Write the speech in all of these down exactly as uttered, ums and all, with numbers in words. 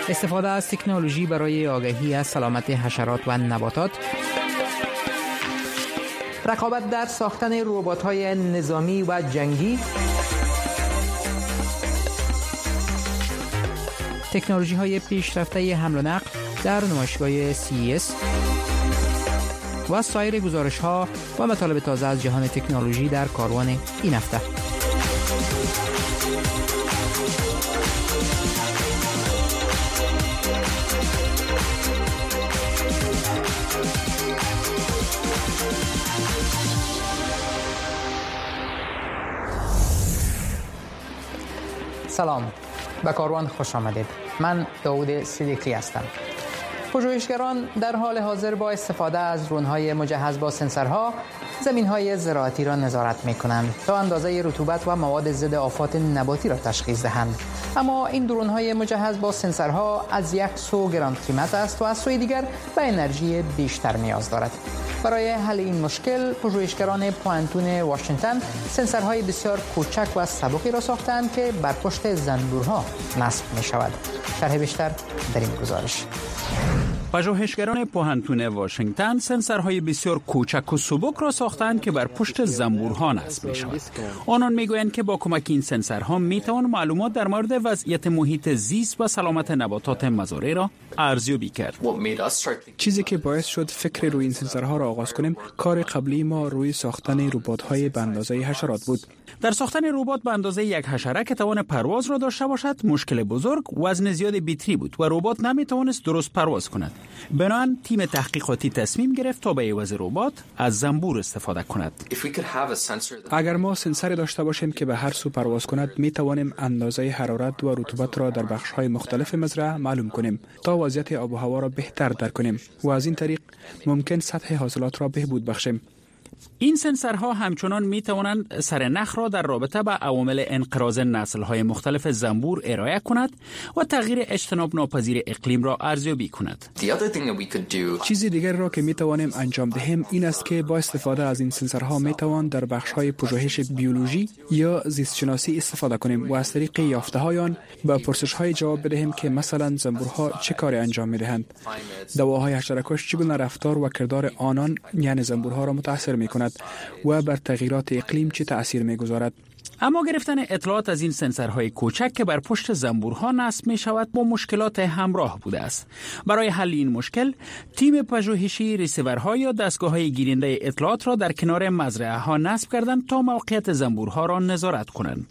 استفاده از تکنولوژی برای آگاهی از سلامت حشرات و نباتات، رقابت در ساختن ربات‌های نظامی و جنگی، تکنولوژی‌های پیشرفته حمل و نقل در نمایشگاه سی ای اس و سایر گزارش‌ها و مطالب تازه از جهان تکنولوژی در کاروان این هفته. سلام، به کاروان خوش آمدید. من داوود صدیقی هستم. پژوهشگران در حال حاضر با استفاده از درون‌های مجهز با سنسورها زمین‌های زراعتی را نظارت می‌کنند تا اندازه رطوبت و مواد ضد آفات نباتی را تشخیص دهند. اما این درون‌های مجهز با سنسورها از یک سو گران قیمت است و از سوی دیگر به انرژی بیشتر نیاز دارد. برای حل این مشکل پژوهشگران پوانتون واشنگتن سنسورهای بسیار کوچک و سبکی را ساختند که بر پشت زنبورها نصب می‌شود. شرح بیشتر در این گزارش. پژوهشگران پوهنتون واشنگتن سنسورهای بسیار کوچک و سبک را ساختند که بر پشت زنبورها نصب می‌شود. آنان می‌گویند که با کمک این سنسورها می‌توان معلومات در مورد وضعیت محیط زیست و سلامت نباتات مزارع را ارزیابی کرد. چیزی که باعث شد فکر روی این سنسورها را آغاز کنیم، کار قبلی ما روی ساختن ربات‌های به اندازه حشرات بود. در ساختن ربات به اندازه یک حشره که توان پرواز را داشته باشد مشکل بزرگ وزن زیاد بیتری بود و ربات نمی‌توانست درست پرواز کند. بنابراین تیم تحقیقاتی تصمیم گرفت تا به عوض ربات از زنبور استفاده کند. اگر ما سنسوری داشته باشیم که به هر سو پرواز کند، می توانیم اندازه حرارت و رطوبت را در بخش‌های مختلف مزرعه معلوم کنیم تا وضعیت آب و هوا را بهتر درک کنیم و از این طریق ممکن سطح حاصلات را بهبود بخشیم. این سنسورها همچنان می توانند سرنخ را در رابطه با عوامل انقراض نسل‌های مختلف زنبور ارائه کند و تغییر اجتناب ناپذیر اقلیم را ارزیابی کند. چیزی دیگر را که می توانیم انجام دهیم این است که با استفاده از این سنسورها می توان در بخش‌های پژوهش بیولوژی یا زیست شناسی استفاده کنیم و از طریق یافته‌های آن به پرسش‌های جواب بدهیم که مثلا زنبورها چه کاری انجام می دهند، دواهای حشره‌کش چگونه رفتار و کردار آنان یعنی زنبورها را متأثر می کند و بر تغییرات اقلیم چه تأثیر می‌گذارد. اما گرفتن اطلاعات از این سنسورهای کوچک که بر پشت زنبورها نصب می شود با مشکلات همراه بوده است. برای حل این مشکل تیم پژوهشی ریسیورها یا دستگاه‌های گیرنده اطلاعات را در کنار مزرعه ها نصب کردند تا موقعیت زنبورها را نظارت کنند.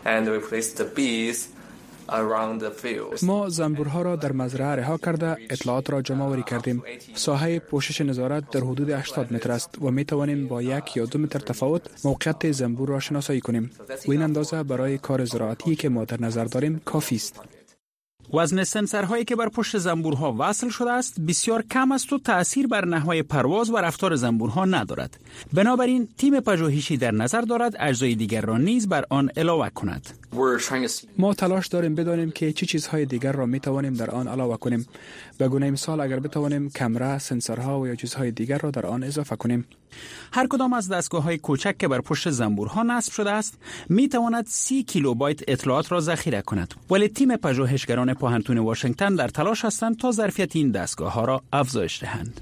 ما زنبورها را در مزرعه رها کرده اطلاعات را جمع آوری کردیم. ساحه پوشش نظارت در حدود هشتاد متر است و می توانیم با یک یا دو متر تفاوت موقعیت زنبور را شناسایی کنیم و این اندازه برای کار زراعتی که ما در نظر داریم کافی است. وزن سنسورهایی که بر پشت زنبورها وصل شده است بسیار کم است و تأثیر بر نحوه پرواز و رفتار زنبورها ندارد. بنابراین تیم پژوهشی در نظر دارد اجزای دیگر را نیز بر آن علاوه کند. ما تلاش داریم بدانیم که چه چیزهای دیگر را می توانیم در آن علاوه کنیم. به گونه مثال اگر بتوانیم کامرا، سنسورها و یا چیزهای دیگر را در آن اضافه کنیم. هر کدام از دستگاه‌های کوچک که بر پشت زنبورها نصب شده است می تواند سی کیلوبایت اطلاعات را ذخیره کند. ولی تیم پژوهشگران پوهنتون واشنگتن در تلاش هستند تا ظرفیت این دستگاه‌ها را افزایش دهند.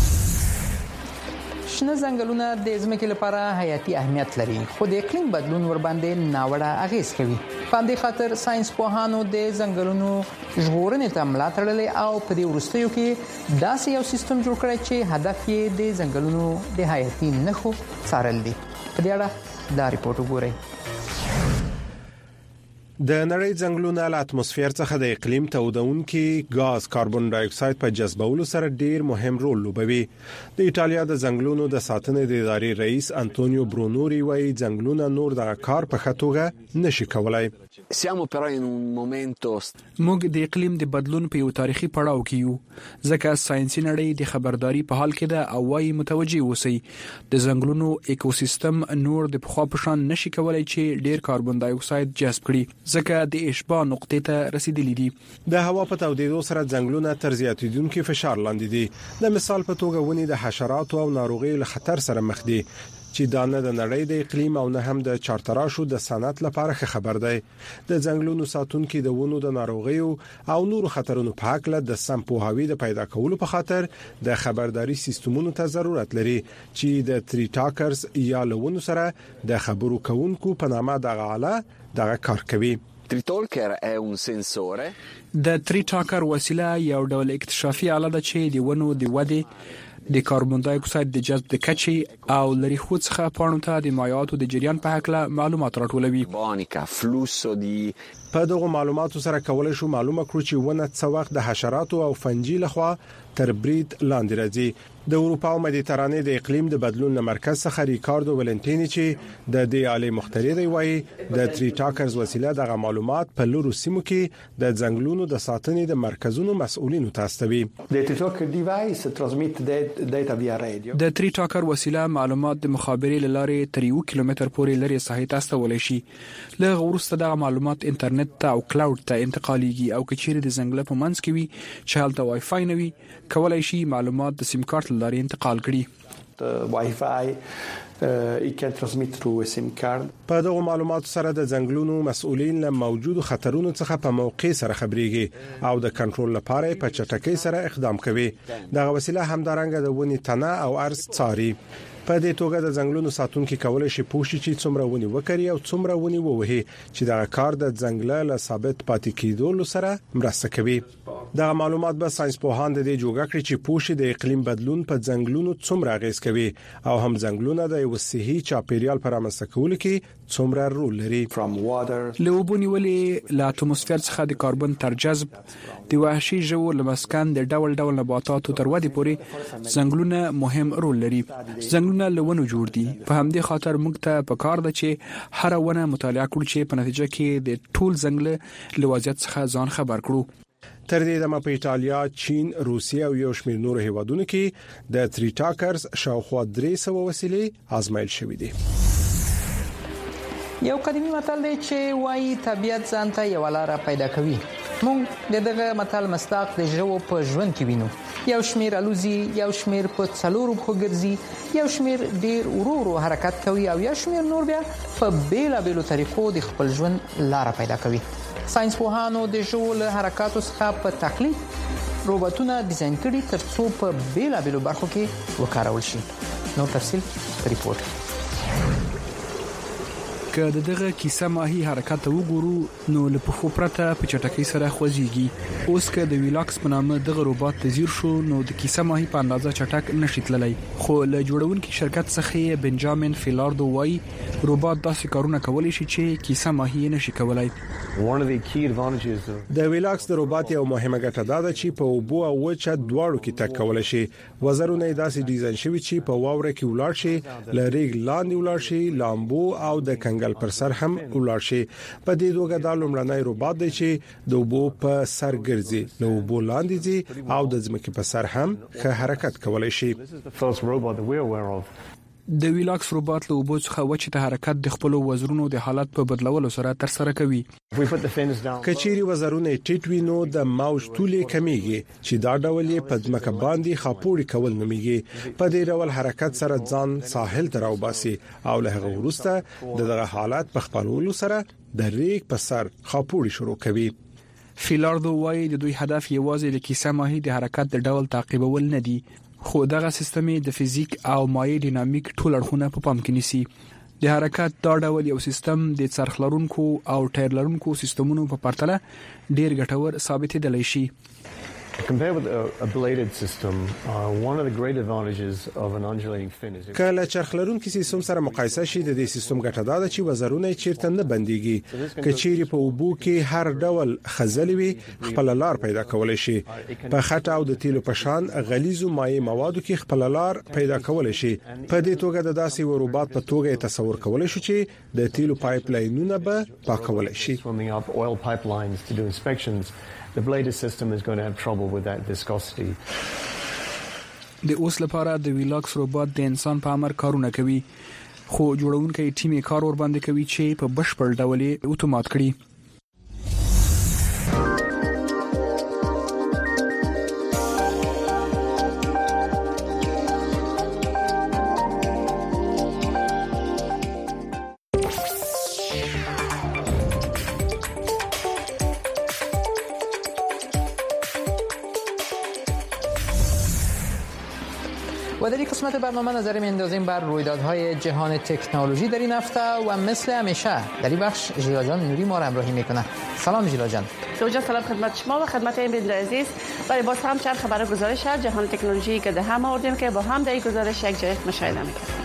شنه ځنګلونه د ځمکې لپاره حیاتي اهمیت لري، خو د اقلیم بدلون ورباندې ناوړه اغیز کوي. په همدې خاطر ساينس پوهانو د ځنګلونو ژغورنې ته ملا تړلې او په دې وروستیو کې داسې یو سیستم جوړ کړی چې هدف یې د ځنګلونو د حیاتي نښو څارل دي. په دې اړه دا ریپورت وګورئ. د نړۍ ځنګلونه له اتموسفیر څخه د اقلیم تودونکي غاز کاربن ډای اکساید په جذبولو سره ډیر مهم رول لوبوي. د ایټالیا د ځنګلونو د ساتنې د ادارې رئیس انټونیو برونوري وايي ځنګلونه نور د کار په خطوګه نشي کولای. موږ د اقلیم د بدلون په یو تاریخي پړاو کې یو، ځکه ساينسي نړۍ د خبرداري په حال کې ده او وايي متوجي اوسئ. د ځنګلونو ایکوسیستم نور د پخوا په شان نشي کولای چې ډیر کاربن ډای اکساید جذب کړي، ځکه د اشباع نقطې ته رسیدلی دي. د هوا په تودېدو سره ځنګلونه تر زیاتیدونکو فشار لاندې دي. د مثال په توګه ونې د حشراتو او ناروغیو له خطر سره مخ دي. چې دا نه د نړۍ د اقلیم او نه هم د چارتراشو د صنعت لپاره خبر دی. د ځنګلونو ساتونکو د ونو د ناروغیو او نورو خطرونو په اړه د سم پوهاوی د پیدا کولو په خاطر د خبرداري سیستمونو ته ضرورت لري چې د تری ټاکرز یا لونو سره د خبرو کوونکو په نامه دغه آله دغه کار کوي. Tritalker è un sensore. د تری ټاکر وسیله یو ډول اکتشافي آله ده چې د ونو د ودې د کاربن دای اکساید د جذب د کچې او لري خو څخه پاڼو ته د مایعاتو د جریان په اړه معلومات راټولوي. Bonica, flusso di په دغه معلوماتو سره کولای شو معلومه کړو چې ونه څه وخت د حشراتو او فنجي لخوا تر برید لاندې راځي. د اروپا او مدیترانې د اقلیم د بدلون مرکز څخه ریکاردو ولنټینی چې د دې آلې مخترع دی وایي د تری ټاکرز وسیله دغه معلومات په لورو سیمو کې د ځنګلونو د ساتنې د مرکزونو مسؤلینو ته استوي. د تری ټاکر وسیله معلومات د مخابرې لارې تر یو کیلومتر پورې لري ساحې ته استولای شي. له ورسته د معلومات انټرنیټ ته او کلاود ته انتقالیږي او کچېره د ځنګل په منځ کې وي چې هلته وای فای نه وي کولای شي معلومات د سیم کارت لارې انتقال کړي. وای فای ای کان ترانسمیت ثرو سیم کارت. په دغه معلوماتو سره د ځنګلونو مسؤلین له موجودو خطرونو څخه په موقع سره خبريږي او د کنټرول لپاره په چټکۍ سره اقدام کوي. دغه وسیله همدارنګه د ونې تنه او ارز څاري. په دې توګه د ځنګلونو ساتونکو کولای شي پوښتنه چې څومره ونی وکړي او څومره ونی ووهي چې دا کار د ځنګل له ثابت پاتې کېدو سره مرسته کوي. دا معلومات به ساينس پوهان د دې جوړه کړی چې پوښتنه د اقلیم بدلون په ځنګلونو څومره اغیز کوي او هم ځنګلونه د یو صحي چاپیریال پر رامنځته کولو کې څومره رول لري. لوبونی ولې لا اتموسفیر څخه د کاربن تر جذب د وحشي ژوو لمسکن د ډول ډول نباتاتو تر ودی پورې ځنګلونه مهم رول لري. ځنګلونه لونو جوړ دي. په همدې خاطر موږ ته پکار ده چې هر ونه مطالعه کړو چې په نتیجه کې د ټول ځنګل لوازیت څخه ځان خبر کړو. تر دې دمه په ایتالیا، چین، روسیه او یو شمېر نور هیوادونو کې د تری ټاکرز شاوخوا درې سوه وسیلې آزمایل شوې دي. یو قدیمی متل دی چې وایي طبيعت ځان ته یو لار پیدا کوي. موږ د دغه متل مصداق د ژوو په ژوند کې وینو. یو شمیر الوزي، یو شمیر په څلورو په ګرځي، یو شمیر ډیر ورو ورو حرکت کوي او یو شمیر نور بیا په بیلا بیلو طریقو د خپل ژوند لار پیدا کوي. ساينس پوهانو د ژوو له حرکتو څخه په تقلید روبوټونه ډیزاین کړي ترڅو په بیلا بیلو برخو کې وکارول شي. نو تفصیل په ریپورت که د دغه کیسه ماهی حرکت وګورو نو له پخو پرته په چټکۍ سره خوځيږي. اوس که د ویلاکس په نامه دغه روبوټ تزیر شو نو د کیسه ماهی په اندازه چټک نشي تللی. خو له جوړونکو شرکت څخه بنجامین فیلاردو وایي روبوټ داسې کارونه کولی شي چې کیسه ماهی نشي کولای. د ویلاکس د روبوټ یو مهمه ګټه دا ده چې په اوبو او وچه دواړو کې تک کولای شي. وزرونه داسې ډیزاین شوی چې په واوره کې ولاړ شي، لریګ لاندې ولاړ شي، لامبو او د کنګل پر سر هم ولاړ شي. په دې توګه دا لومړنی روبوټ دی چې د اوبو په سر ګرځي، له اوبو لاندې ځي او د ځمکې په سر هم ښه حرکت کولای شي. د ویلاکس روبوټ له اوبو څخه وچه ته حرکت د خپل وزرونو د حالت په بدلولو سره تر سره کوي. کچيري وزرونه ټیټ وي نو د موج طولې کمیږي چې دا ډول یې په ځمکه باندې خاپوړي کول نوميږي. په دې ډول حرکت سره ځان ساحل ته راوباسي او له هغه وروسته دغه حالت په خپلولو سره د ریګ په سر خاپوړي شروع کوي. فیلاردو وایي د دوی هدف یوازې د کیسه ماهی د حرکت د ډول تعقیبول نه دي، خو دغه سیستم د فزیک او مایع ډینامیک ټول اړخونه په پام کې نیسي. د حرکت دا ډول یو سیستم د څرخ لرونکو او ټایر لرونکو سیستمونو په پرتله ډیر ګټور ثابتېدلی شي. Compared with a, a bladed system, uh, one of the great advantages of an undulating fin is کله چرخلرونکو سیستم سره مقایسه شي د دې سیستم ګټه دا ده چې وزرونه چیرته نه بنديږي. کچيري په اوبو کې هر ډول خزلوي خپل لار پیدا کولای شي. په خټه او د تیلو په شان غلیظو مایع موادو کې خپل لار پیدا کولای شي. په دې توګه د داسې روبوټ په توګه تصور کولای شي چې د تیلو پایپ لاینونه به پاکولای شي. The bladed system is going to have trouble with that viscosity. د اوس لپاره د ویلاکس روبوټ د انسان په امر کارونه کوي، خو جوړونکي ټیم کار ور باندې کوي چې په بشپړ ډول یې اتومات کړي. و در این قسمت برنامه نظر می‌اندازیم بر رویدادهای جهان تکنولوژی در این هفته و مثل همیشه در این بخش ژیلا جان نوری ما را همراهی میکنه. سلام ژیلا جان. زوجا سلام خدمت شما و خدمت این عزیز. برای باز هم چند خبر گزارش از جهان تکنولوژی که ده هم آوردیم که با هم در این گزارش یک جای مشاهده می‌کنیم.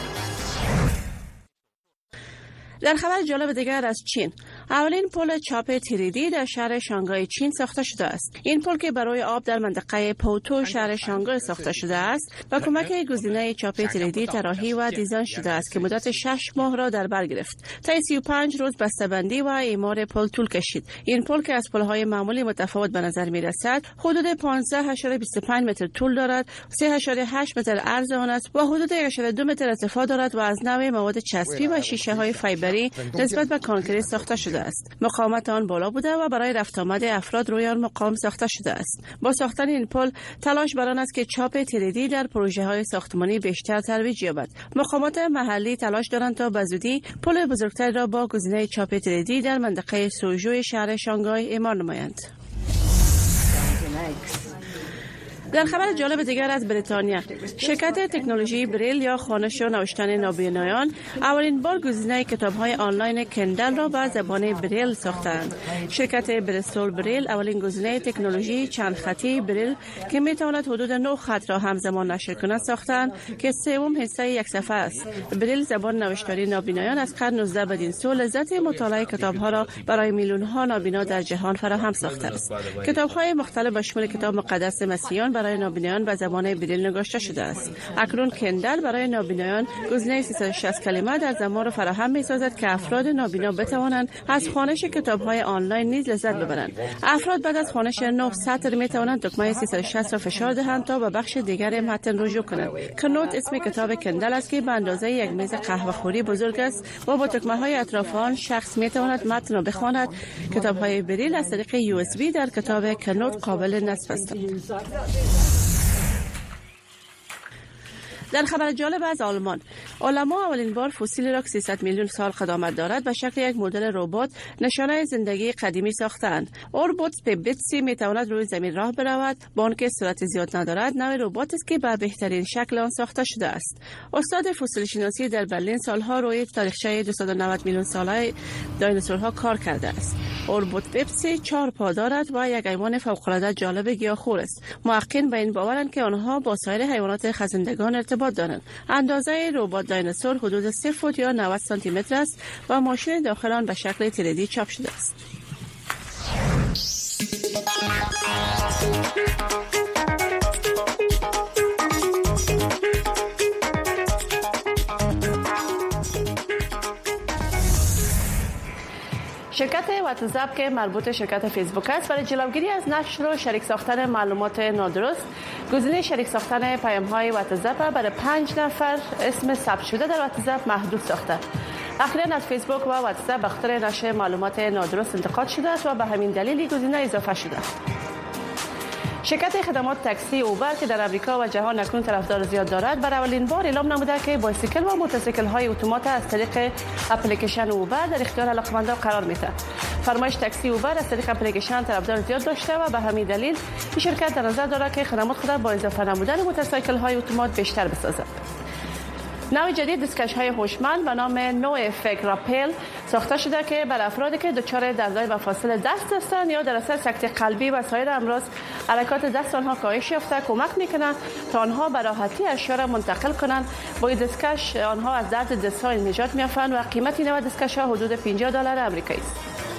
در خبر جالب دیگر از چین، اولین پل چاپ تری دی در شهر شانگهای چین ساخته شده است. این پل که برای آب در منطقه پوتو شهر شانگهای ساخته شده است و کمک گزینه چاپ تری دی طراحی و دیزاین شده است که مدت شش ماه را در بر گرفت. تا سی و پنج روز بسته‌بندی و اعمار پل طول کشید. این پل که از پل‌های معمولی متفاوت به نظر می‌رسد، حدود پانزده ممیز بیست و پنج متر طول دارد، سه ممیز هشت متر عرض آن است و حدود یک ممیز دو متر ارتفاع دارد و از نوع مواد چسبی و شیشه‌های فایبری نسبت به کانکریت ساخته شده است. مقاومت آن بالا بوده و برای رفت آمد افراد روی آن مقام ساخته شده است. با ساختن این پل تلاش بر آن است که چاپ تری دی در پروژه‌های ساختمانی بیشتر ترویج یابد. مقامات محلی تلاش دارند تا بزودی پل بزرگتر را با گزینه چاپ تری دی در منطقه سوژو شهر شانگهای اعمار نمایند. در خبر جالب دیگر از بریتانیا، شرکت تکنولوژی بریل یا خوانش و نوشتن نابینایان اولین بار گزینه کتاب‌های آنلاین کندل را به زبان بریل ساختند. شرکت بریستول بریل اولین گزینه تکنولوژی چند خطی بریل که می‌تواند حدود نه خط را همزمان نشر کند ساختند که سوم حصه یک صفحه است. بریل زبان نوشتاری نابینایان از قرن نوزدهم بدین سو لذت مطالعه کتاب‌ها را برای میلیون‌ها نابینا در جهان فراهم ساخته است. کتاب‌های مختلف به شمول کتاب مقدس مسیحیان برای نابینایان به زبان بریل نگاشته شده است. اکنون کندل برای نابینایان گزینه سیصد و شصت کلمه در زمان را فراهم می‌سازد که افراد نابینا بتوانند از خوانش کتاب‌های آنلاین نیز لذت ببرند. افراد بعد از خوانش نه سطر می‌توانند دکمه سیصد و شصت را فشار دهند تا به بخش دیگر متن رجوع کنند. کنوت اسم کتاب کندل است که به اندازه یک میز قهوه‌خوری بزرگ است و با دکمه‌های اطراف آن شخص می‌تواند متن را بخواند. کتاب‌های بریل از طریق یو اس بی در کتاب کنوت قابل نصب هستند. در خبر جالب از آلمان، علما اولین بار فسیلی را که سیصد میلیون سال قدامت دارد به شکل یک مدل ربات نشانه زندگی قدیمی ساختند. ربات پبتسی میتواند روی زمین راه برود، با آنکه سرعت زیاد ندارد. نوع ربات است که به بهترین شکل آن ساخته شده است. استاد فسیل شناسی در برلین سالها روی تاریخچه دویست و نود میلیون ساله دایناسورها کار کرده است. ربات پبتسی چهار پا دارد و یک ایوان فوق‌العاده جالب گیاهخوار است. محققین به این باورند که آنها با سایر حیوانات خزندگان ارتباط دارند. اندازه ربات دایناسور حدود سه فوت یا نود سانتی متر است و ماشین داخل آن به شکل تری دی چاپ شده است. شرکت واتساپ که مربوط شرکت فیسبوک است برای جلوگیری از نشر و شریک ساختن معلومات نادرست گزینه شریک ساختن پیام‌های واتساپ برای پنج نفر اسم ثبت شده در واتساپ محدود ساخته. اخیراً از فیسبوک و واتساپ به خاطر نشر معلومات نادرست انتقاد شده است و به همین دلیل گزینه اضافه شده. شرکت خدمات تاکسی اوبر که در امریکا و جهان اکنون طرفدار زیاد دارد برای اولین بار اعلام نموده که بایسیکل و موتورسیکل های اتومات از طریق اپلیکیشن اوبر در اختیار علاقمندان قرار میده. فرمایش تاکسی اوبر از طریق اپلیکیشن طرفدار زیاد داشته و به همین دلیل این شرکت در نظر دارد که خدمات خود با اضافه نمودن موتورسیکل های اتومات بیشتر بسازد. نوع جدید دستکش های هوشمند به نام نو افکت راپل ساخته شده که برای افرادی که دچار دردهای مفاصل دست هستند یا در اثر سکته قلبی و سایر امراض حرکات دست آنها کاهش یافته کمک میکنند تا آنها به راحتی اشیا را منتقل کنند. با این دستکش آنها از درد دستها نجات می‌یابند و قیمت نوع دستکش ها حدود پنجاه دلار آمریکایی است.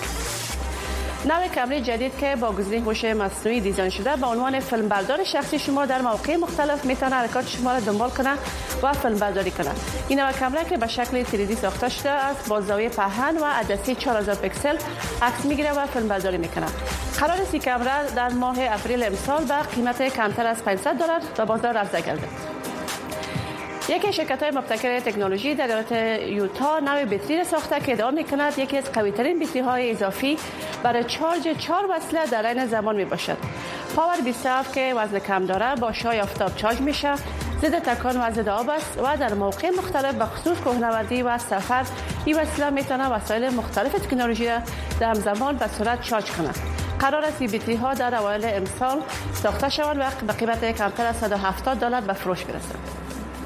نوع کامری جدید که با گزینه هوش مصنوعی دیزاین شده به عنوان فیلمبردار شخصی شما در مواقع مختلف میتونه حرکات شما را دنبال کنه و فیلم برداری کنه. این نوع کامera که به شکل تری دی ساخته شده است با زاویه پهن و عدسی چهار هزار پیکسل عکس میگیره و فیلم برداری میکنه. قرار است این کامera در ماه اپریل امسال به قیمت کمتر از پانصد دلار به بازار عرضه گردد. یکی شرکت‌های مبتکر تکنولوژی در ایالت یوتا نوع بطری ساخته که ادعا می‌کند یکی از قوی‌ترین بطری‌های اضافی برای چارج چهار وصله در عین زمان میباشد. پاور بیست و هفت که وزن کم داره با شعاع آفتاب چارج میشه، ضد تکان و ضد آب است و در موقع مختلف به خصوص کوهنوردی و سفر این وسیله میتونه وسایل مختلف تکنولوژی را در همزمان به سرعت چارج کنه. قرار است ای بی تی ها در اوایل امسال ساخته شوند و به قیمت کمتر از صد و هفتاد دلار به فروش برسند.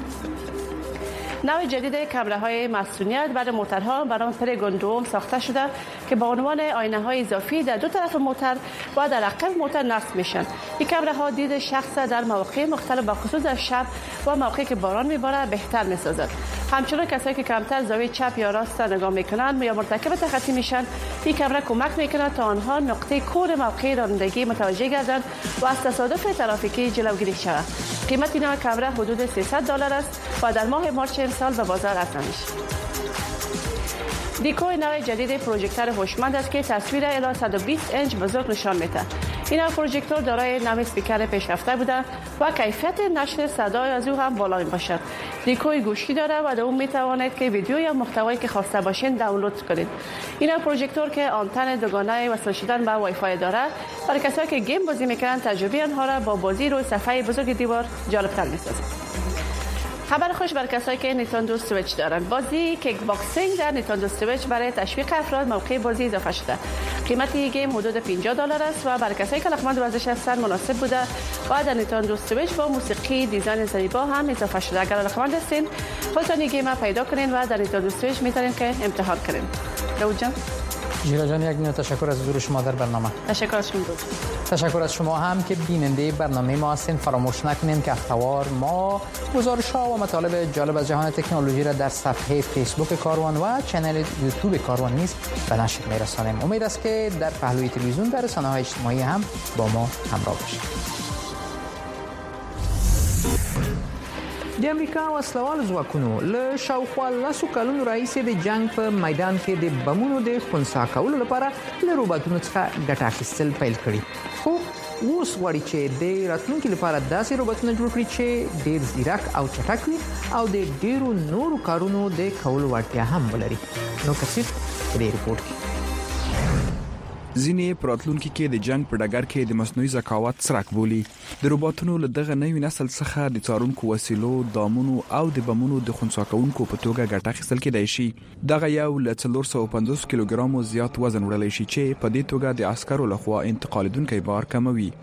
نوع جدید کامراهای مسئولیت برای موتورها برای پرگون دوم ساخته شده که با عنوان آینه های اضافی در دو طرف موتور و در عقب موتور نصب میشن. این کامراها دید شخص در مواقع مختلف به خصوص در شب و موقعی که باران میباره بهتر میسازد. همچنین کسایی که کمتر زاویه چپ یا راست نگاه میکنند یا مرتکب تخطی میشن، این کامرا کمک میکنه تا آنها نقطه کور موقع رانندگی متوجه گردند و از تصادف ترافیکی جلوگیری شود. قیمت این کامرا حدود سیصد دلار است و در ماه مارس امسال به بازار عرضه میشه. دیکوی نوع جدید پروژکتور هوشمند است که تصویر الی صد و بیست اینچ بزرگ نشان میده. این پروژکتور دارای نوع اسپیکر پیشرفته بوده و کیفیت نشر صدای از او هم بالا میباشد. دیکوی گوشی داره و در اون میتوانید که ویدیو یا محتوایی که خواسته باشین دانلود کنید. این پروژکتور که آنتن دوگانه وصل شدن به وای فای داره، برای کسایی که گیم بازی میکنن تجربه آنها را با بازی روی صفحه بزرگ دیوار جالب‌تر میسازد. خبر خوش بر کسایی که نیتاندو سویچ دارند. بازی کیک باکسینگ در نیتاندو سویچ برای تشویق افراد موقع بازی اضافه شده. قیمت این گیم حدود پنجاه دلار است و برای کسایی که علاقمند ورزش هستند مناسب بوده و در نیتاندو سویچ با موسیقی دیزاین زیبا هم اضافه شده. اگر علاقمند هستین خودتون این گیم پیدا کنین و در نیتاندو سویچ میتونین که امتحان کنین. داوود جان جیلا جان، یک نوع تشکر از حضور شما در برنامه. تشکر از شما. تشکر از شما هم که بیننده برنامه ما هستین. فراموش نکنین که هفته‌وار ما گزارش‌ها و مطالب جالب از جهان تکنولوژی را در صفحه فیسبوک کاروان و چنل یوتیوب کاروان نیز به نشر می‌رسانیم. امید است که در پهلوی تلویزیون در رسانه‌های اجتماعی هم با ما همراه باشید. د امریکا وسلوال ځواکونو له شاوخوا لسو کلونو راهیسې د جنگ په میدان کې د بمونو د خنثی کولو لپاره له روبوټونو څخه ګټه اخیستل پیل کړي. خو اوس غواړي چې د راتلونکي لپاره داسې روبوټونه جوړ کړي چې ډېر ځیرک او چټک وي او د ډېرو نورو کارونو د کولو وړتیا هم ولري. نو کثیر په دې ریپورت کې ځینې پراتلونکو کې د جنگ په ډګر کې د مصنوعي ذکاوت څرک بولي. د روبوټونو له دغه نوي نسل څخه د څارونکو وسیلو، دامونو او د بمونو د خنثی کوونکو په توګه ګټه اخیستل کېدای شي. دغه یو له څلور سوه او پنځوس کیلوګرامو زیات وزن وړلی شي چې په دې توګه د عسکرو لخوا انتقالېدونکی بار کموي.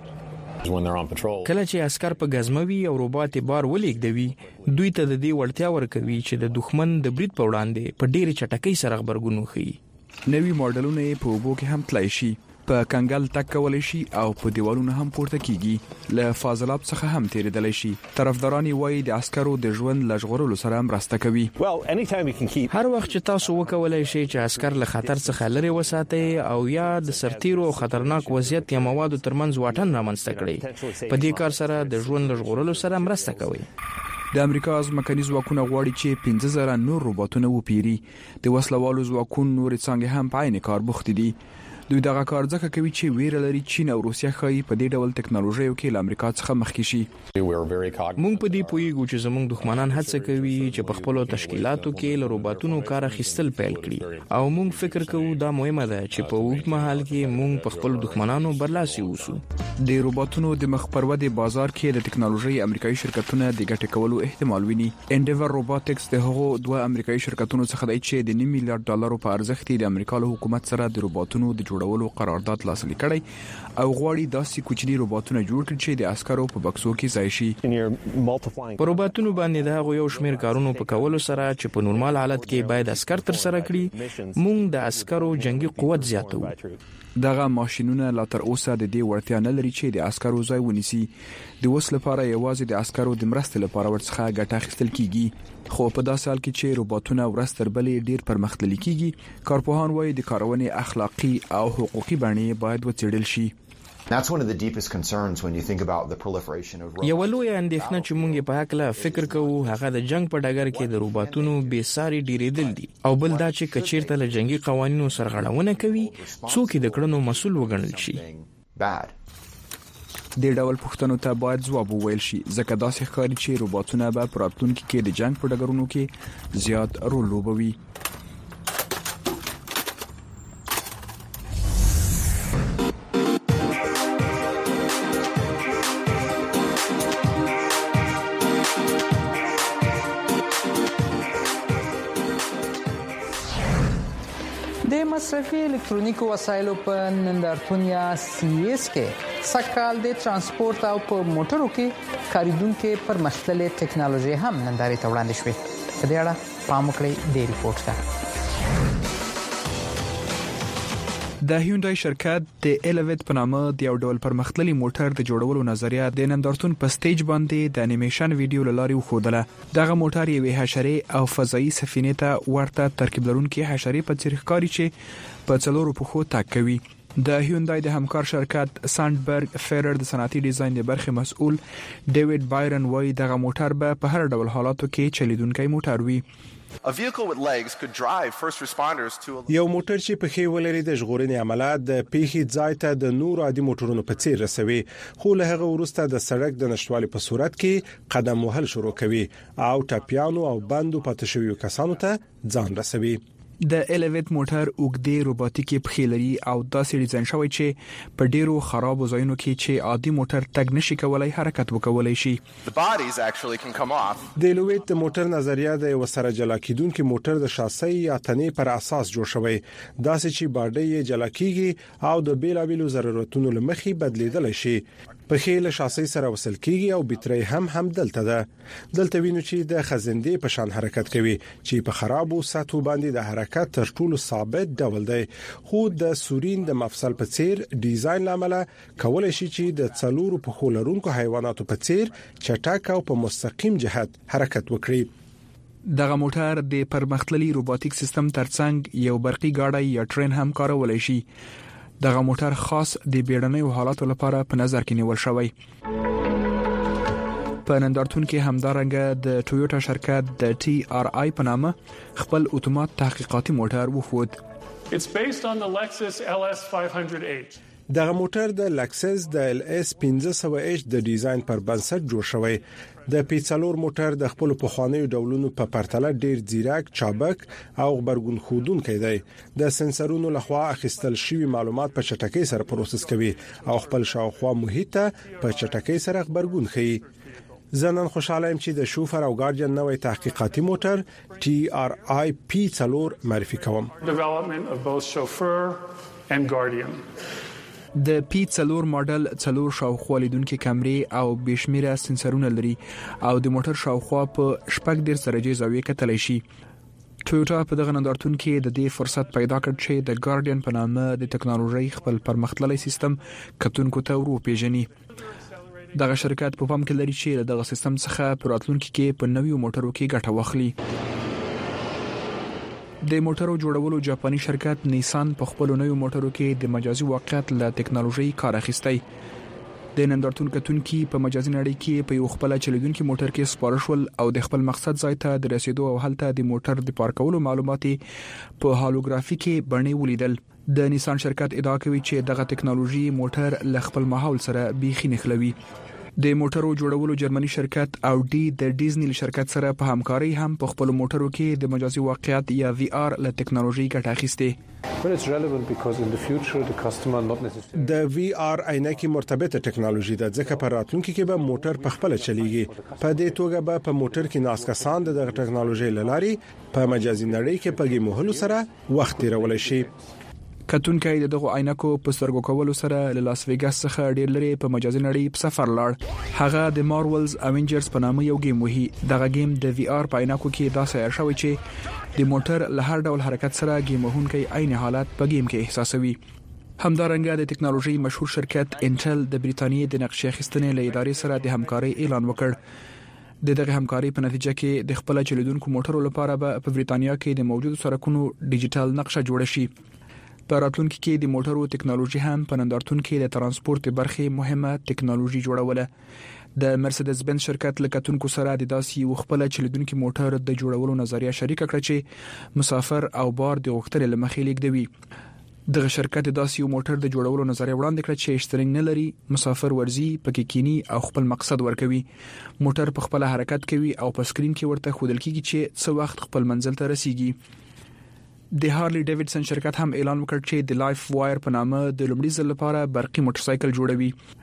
کله چې عسكر په غزموي او روبوټ بار ولېږدوي، دوی ته د دې وړتیا ورکوي چې د دښمن د برید په وړاندې په ډېر چټکۍ سره خبرګون وښيي. نوی ماډلونه په اوبو کې هم تلای شي، په کنګل تک کولای شي او په دیوالونو هم پورته کیږي. له فاضلاب څخه هم تیریدلی شي. طرفداران وایي د عسکرو د ژوند لژغورلو سره مرسته کوي. هر وخت چې تاسو وکولای شئ چې عسكر له خطر څخه لري وساتئ او یا د سرتیرو او خطرناک وضعیت یا موادو ترمنځ واټن رامنځته کړئ، په دې کار سره د ژوند لژغورلو سره مرسته کوي. د امریکا ځمکني ځواکونه غواړي چې پنځه زره نور روبوټونه وپیري. د وسلوالو ځواکونو نورې څانګې هم په عین کار بوختې دي. دوی دغه کار ځکه کوي چې ویره لري چین او روسیه ښایي په دې ډول ټکنالوژیو کې له امریکا څخه مخکې شي. موږ په دې پوهیږو چې زموږ دښمنان هڅه کوي چې په خپلو تشکیلاتو کې له روبوټونو کار اخیستل پیل کړي او موږ فکر کوو دا مهمه ده چې په اوږد مهال کې موږ په خپلو دښمنانو برلاسي اوسو. د روبوټونو د مخ پر ودې بازار کې د ټکنالوژي امریکایي شرکتونه د ګټې کولو احتمال ویني. انډیور روبوټکس د هغو دوه امریکایي شرکتونو څخه دی چې د نیم میلیارډ ډالرو په ارزښت د امریکا له حکومت سره د روبوټونو د جوړولو قرارداد لاسلیک کړی او غواړي داسې کوچني روبوټونه جوړ کړي چې د عسکرو په بکسو کې ځای شي. په روبوټونو باندې د هغو یو شمېر کارونو په کولو سره چې په نورمال حالت کې باید عسكر تر سره کړي، موږ د عسکرو جنگي قوت زیاتو. دغه ماشينونه لا تر اوسه د دې وړتیا نه لري چې د عسکرو ځای ونیسي. د وس لپاره یوازې د عسکرو د مرستې لپاره ورڅخه ګټه اخیستل کیږي. خو په داسې حال کې چې روبوټونه ورځ تر بلې ډیر پرمختللي کیږي، کارپوهان وایي د کارونې اخلاقی او حقوقي بڼې باید وڅېړل شي. That's one of the deepest concerns when you think about the proliferation of robots. یو لوی اندېښنه چې موږ په حق له فکر کوو هغه د جنگ په ډګر کې د روبوټونو بې ساري ډیرېدل دي او بل دا چې کچیرته له جنگي قوانینو سرغړونه کوي څوک د کړنو مسؤل وګڼل شي. د ډول پوښتنو ته باید ځواب وویل شي ځکه داسې ښکاري چې روبوټونه به په راتلونکي کې د جنگ په ډګرونو کې زیات رول لوبوي. د مصرفي الکترونیکو وسایلو په نندارتون یا سی ایس کې سکهال د ترانسپورت او په موټرو کې کاریدونکو پرمختللې ټکنالوژي هم نندارې ته وړاندې شوې. په دې اړه پام وکړئ د ریپورت ته. د هیوندای شرکت د الیویت په نامه د یو ډول پرمختللي موټر د جوړولو نظریه د نندارتون په سټیج باندې د انیمیشن ویډیو لاري وښودله. دغه موټر یوې حشرې او فضایي سفینې ته ورته ترکیب لرونکي حشرې په څیر ښکاري چې په څلورو پښو تګ کوي. د هیوندای د همکار شرکت سانډبرګ فیرر د صنعتي ډیزاین د برخې مسؤل ډیوډ بایرن وايي دغه موټر به په هر ډول حالاتو کې چلیدونکی موټر وي. A vehicle with legs could drive first responders to a... یو موټر چې په خې ولري د ژغورنې عملیات د پیښې ځای ته د نور عادي موټرونو په څیر رسوي، خو له هغه وروسته د سړک د نشټوالي په صورت کې قدم وهل شروع کوي او ټاپیانو او بندو پاتې شویو کسانو ته ځان رسوي. د الیویت موټر اوګدې روبوټیکي پښې لري او داسې ډیزاین شوی چې په ډیرو خرابو ځایونو کې چې عادي موټر تګ نشي کولای حرکت وکولای شي. The bodies actually can come off. د الیویت د موټر نظریه د یو سره جلا کیدونکو موټر د شاسي یا تنې پر اساس جوړ شوی، داسې چې باډي جلا کیږي او د بیلابیلو ضرورتونو لمخې بدلیدل شي. په خېله شاسي سره وصل کیږي او بیټرۍ هم هم دلته ده. دلته وینو چې د خزندې په شان حرکت کوي چې په خرابو سطحو باندې د حرکت تر ټولو ثابت ډول دی، خو د سورین د مفصل په څیر ډیزاین لامل کولای شي چې د څلورو په خولرونکو حیواناتو په څیر چټک او په مستقیم جهت حرکت وکړي. دغه موټر د پرمختللي روبوټیک سیستم ترڅنګ یو برقي گاډي یا ټرین هم کارولای شي. دغه موټر خاص د بیړنیو حالاتو لپاره په نظر کې نیول شوی. په نندارتون کې همدارنګه د ټویوټا شرکت د ټي آر آی په نامه خپل اتومات تحقیقاتي موټر وښود. It's based on the Lexus L S five hundred H. دغه موټر د لکسس د ال اس پنځه سوه ایچ د ډیزاین پر بنسټ جوړ شوی. د پیڅلور موټر د خپل پخوانیو ډولونو په پرتله ډیر ځیرک، چابک او خبرګون خودونکی دی. د سنسرونو لخوا اخیستل شوی معلومات په چټکۍ سره پروسس کوي او خپل شاوخوا محیط ته په چټکۍ سره خبرګون کوي. زنن خوشاله يم چې د شوفر او ګارډین نوې تحقیقاتي موټر ټي آر آی پی څلور معرفي کوم. Development of both chauffeur and guardian. د پی څلور ماډل څلور شاوخوا لیدونکو کیمرې او بشمیره سنسرونه لري او د موټر شاوخوا په شپږ ډیر درجه زاویه کتلی شي. ټویوټا په دغه نندارتون کې د دې فرصت پیدا کړ چې د ګارډین په نامه د ټکنالوژي خپل پرمختللی سیستم کتونکو ته ورو پیژني. دغه شرکت په پام کې لري چې دغه سیستم څخه په راتلونکي کې په نویو موټرو کې ګټه واخلي. د موټرو جوړولو جاپاني شرکت نیسان په خپل نویو موټرو کې د مجازي واقعیت له ټکنالوژي کار اخیستی. د نندارتون کتونکو په مجازي نړۍ کې په یو خپل چلیدونکو موټر کې سپارښول او د خپل مقصد ځای ته د رسیدو او هلته د موټر د پارکولو معلومات په هالوګرافیکي بڼه ولیدل. د نیسان شرکت ادعا کوي چې دغه ټکنالوژي موټر له خپل ماحول سره بیخي نخلوي. د موټرو جوړولو جرمني شرکت اودي د ډیزنی شرکت سره په همکاري هم په خپل موټرو کې د مجازي واقعیت یا وی آر له ټکنالوژي ګټه اخیسته. د وی آر عینکې مرتبطه ټکنالوژي ده، ځکه په راتلونکي کې به موټر په خپل چلیږي. په دې توګه به په موټر کې ناس کسان د ټکنالوژي لاري په مجازي نړۍ کې په ګمهلو سره وخت تیرول شي. کتونکو د دغه عینکو په سترګو کولو سره له لاس ویګاس څخه ډیر لري په مجازي نړۍ په سفر لاړ. هغه د مارولز اوینجرز په نامه یو گیم وهي. دغه گیم د وی آر په عینکو کې داسې شوی چې د موټر له هر ډول حرکت سره گیم وهونکي عین حالت په گیم کې احساسوي. همدارنګه د ټکنالوژي مشهور شرکت انټل د بریتانیې د نقشې اخیستنې له ادارې سره د همکاري اعلان وکړ. د دغه همکاري په نتیجه کې د خپل چلیدونکو موټرو لپاره په بریتانیا کې د موجودو سرکونو ډیجیټل نقشه جوړه شي. په راتلونکي کې د موټرو ټکنالوژي هم په نندارتون کې د ترانسپورت برخې مهمه ټکنالوژي جوړوله. د مرسيډز بنز شرکت لکتونکو سره د داسې یو خپل چلیدونکو موټر د جوړولو نظریه شریک کړه چې مسافر او بار د غوښتنې لمخې لیکدوي. دغه شرکت داسې یو موټر د جوړولو نظریه وړاندې کړه چې شترنګ نه لري، مسافر ورزي پکې کینی او خپل مقصد ورکوي. موټر په خپل حرکت کوي او په سکرین کې ورته ښودل کیږي چې څه وخت خپل منزل ته رسیږي. د هارلی ډیوډسن شرکت هم اعلان وکړ چې د لایف وایر په نامه د لومړي ځل لپاره برقي موټر سایکل جوړوي.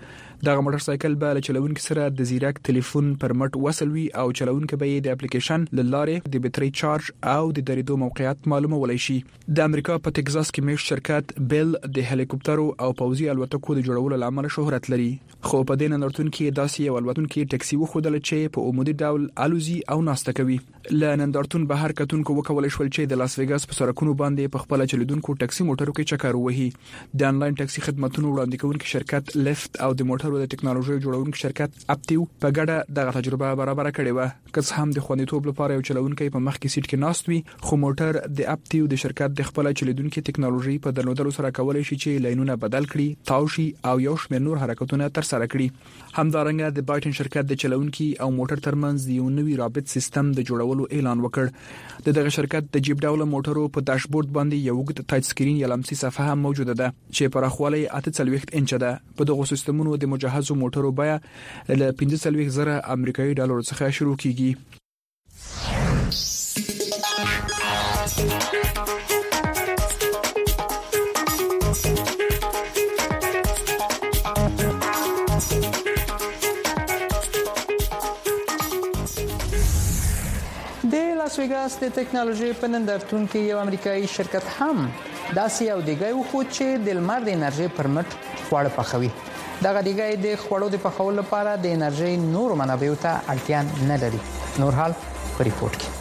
دغه موټر سایکل به له چلوونکو سره د زیرک ټلیفون پر مټ وصل وي او چلوونکو به د اپلیکیشن له لارې د بیټرۍ چارج او د درېدو موقعیت معلومولای شي. د امریکا په ټکزاس کې میش شرکت بیل د هلیکوپټرو او پوځي الوتکو د جوړولو لامل شهرت لري، خو په دې نندارتون کې داسې یو الوتونکي ټکسي وښودل چې په عمودي ډول الوزي او ناسته کوي. له نندارتون بهر کتونکو وکولای شول چې د لاس ویګاس په سړکونو باندې په خپل چلیدونکو ټکسي موټرو کې چکر وهي. د انلاین ټکسي خدماتونو وړاندې کوونکي شرکت لیفت او د موټرو د ټکنالوژي جوړونکو شرکت اپټیو په ګډه دغه تجربه برابر کړې و. که هم د خوندیتوب لپاره یو چلوونکی په مخ کې سیټ کې ناست وي، خو موټر د اپټیو د شرکت د خپل چلیدونکو ټکنالوژي په درلودلو سره کولای شي چې لاینونه بدل کړي، تاوشي او یو شمېر نور حرکتونه تر سره کړي. همدارنګه د بایټن شرکت د چلوونکو او موټر ترمنځ یو نوی رابط سیستم د جوړولو اعلان وکړ. د دغه شرکت د جیب ډول موټرو په داشبورډ باندې یو وګړي ټچ سکرین یا لمسي صفحه هم موجوده ده چې پراخوالی اته څلوېښت انچ ده. په دغه سیستمونو د مجهزو موټرو بیه له پنځه څلوېښت زره امریکایي ډالر څخه شروع کیږي. د لاس ویګاس د ټکنالوژي په نندارتون کې یو امریکایي شرکت هم داسې یو دیګی وښود چې د لمر د انرژي پر مټ خواړه پخوي. دغه دیګی د خوړو د پخولو لپاره د انرژي نور منابعو ته اړتیا نه لري. نور حال په ریپورت کې.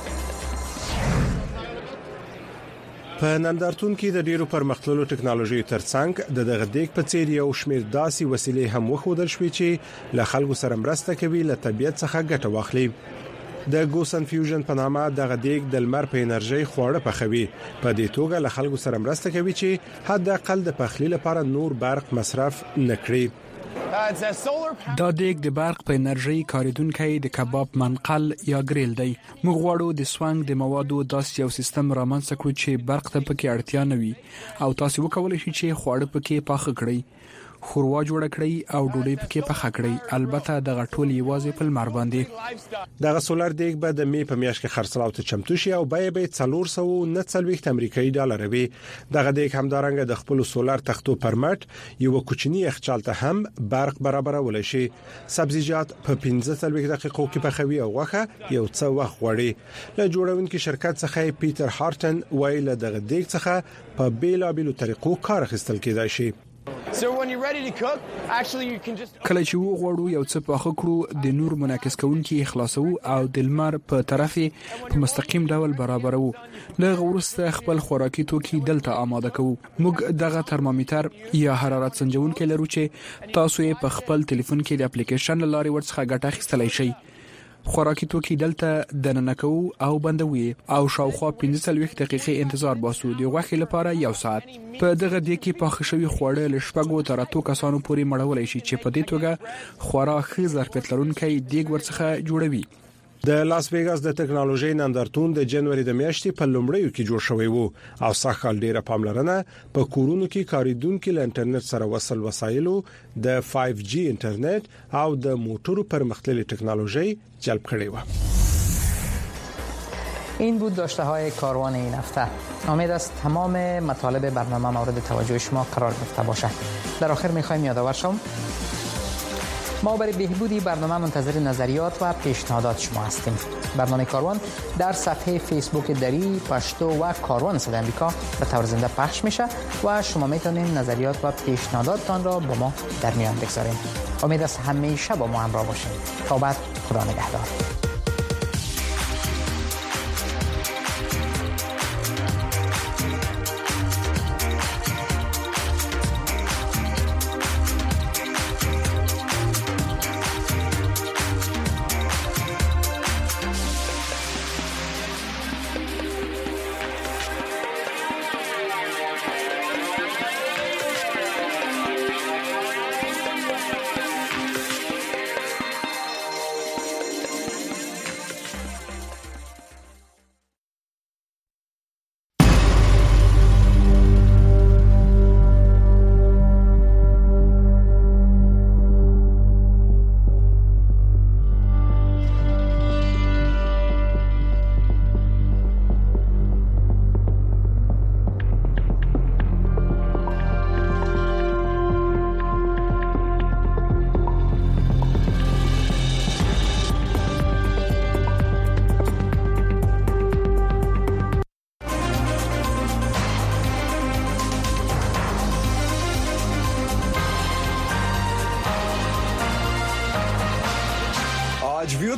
په نندارتون کې د ډیرو پرمختللو ټکنالوژي ترڅنګ د دغه دیګ په څیر یو شمېر داسې وسیلې هم وښودل شوې چې له خلکو سره مرسته کوي له طبيعت څخه ګټه واخلي. د ګوسن فیوژن په نامه دغه دیګ د لمر په انرژي خواړه پخوي. په دې توګه له خلکو سره مرسته کوي چې حد اقل د پخلی لپاره نور برق مصرف نه کړي. دا دیګ د برق په انرژي کاریدونکي د کباب منقل یا ګریل دی. موږ غواړو د سوانګ د موادو داسې یو سیستم رامنځته کړو چې برق ته پکې اړتیا نه وي او تاسو وکولای شئ چې خواړه پکې پاخه کړئ، خوروا جوړ کړئ او ډوډۍ پکې پخه کړئ. البته دغه ټول یوازې په لمر باندې. دغه سولر دیګ به د می په میاشت کې خرڅلاو ته چمتو شي او بیه به څلور سوه نه څلوېښت امریکایي ډالر وي. دغه دیګ همدارنګه د خپل سولر تختو پر مټ یو کوچنی یخچال ته هم برق برابرول شي. سبزیجات په پنځه څلوېښت دقیقو کې پخوي او غوښه یو څه وخت غواړي. له جوړونکو شرکت څخه پیټر هارټن ویل دغه دیګ څخه په بیلابیلو طریقو کار اخیستل کېدای شي. So when you're ready to cook, actually you can just کله چې وغوړو یو څه پاخه کړو، د نور منعکس کوونکي اخلاصو او د لمر په طرف په مستقیم ډول برابرو. لږ وروسته خپل خوراکي توکي دلته آماده کوو. موږ دغه ترمامیټر یا حرارت سنجونکي لرو چې تاسو یې په خپل ټلیفون کې د اپلیکیشن لارې ورڅخه ګټه اخیستلای شئ. خوراکي توکي دلته دننه کوو او بندوي او شاوخوا پنځه څلوېښت دقیقې انتظار باسو د غوښې لپاره یو ساعت. په دغه دیګ کې پاخه شوی خواړه له شپږو تر اتو کسانو پورې مړولای شي چې په دې توګه خورا ښه ظرفیت لرونکی دیګ ورڅخه جوړوي. د لاس ویګاس د ټکنالوژي نندارتون د جنوري د میاشتې په لومړیو کې جوړ شوی وو او سږکال ډیره پاملرنه په کورونو کې کاریدونکو له انټرنیټ سره وصل وسایلو د فایو جی انټرنیټ او د موټرو پرمختللي ټکنالوژی جلب کړې و. این بود داشته های کاروان این هفته. امید است تمام مطالب برنامه مورد توجه شما قرار گرفته باشد. در آخر می‌خوایم یادآور شوم ما برای بهبودی برنامه منتظر نظریات و پیشنهادات شما هستیم. برنامه کاروان در صفحه فیسبوک دری، پشتو و کاروان صدای آمریکا به طور زنده پخش میشه و شما میتونید نظریات و پیشنهاداتتان را با ما در میان بگذارید. امید است همیشه با ما همراه باشید. تا بعد، خدا نگهدار.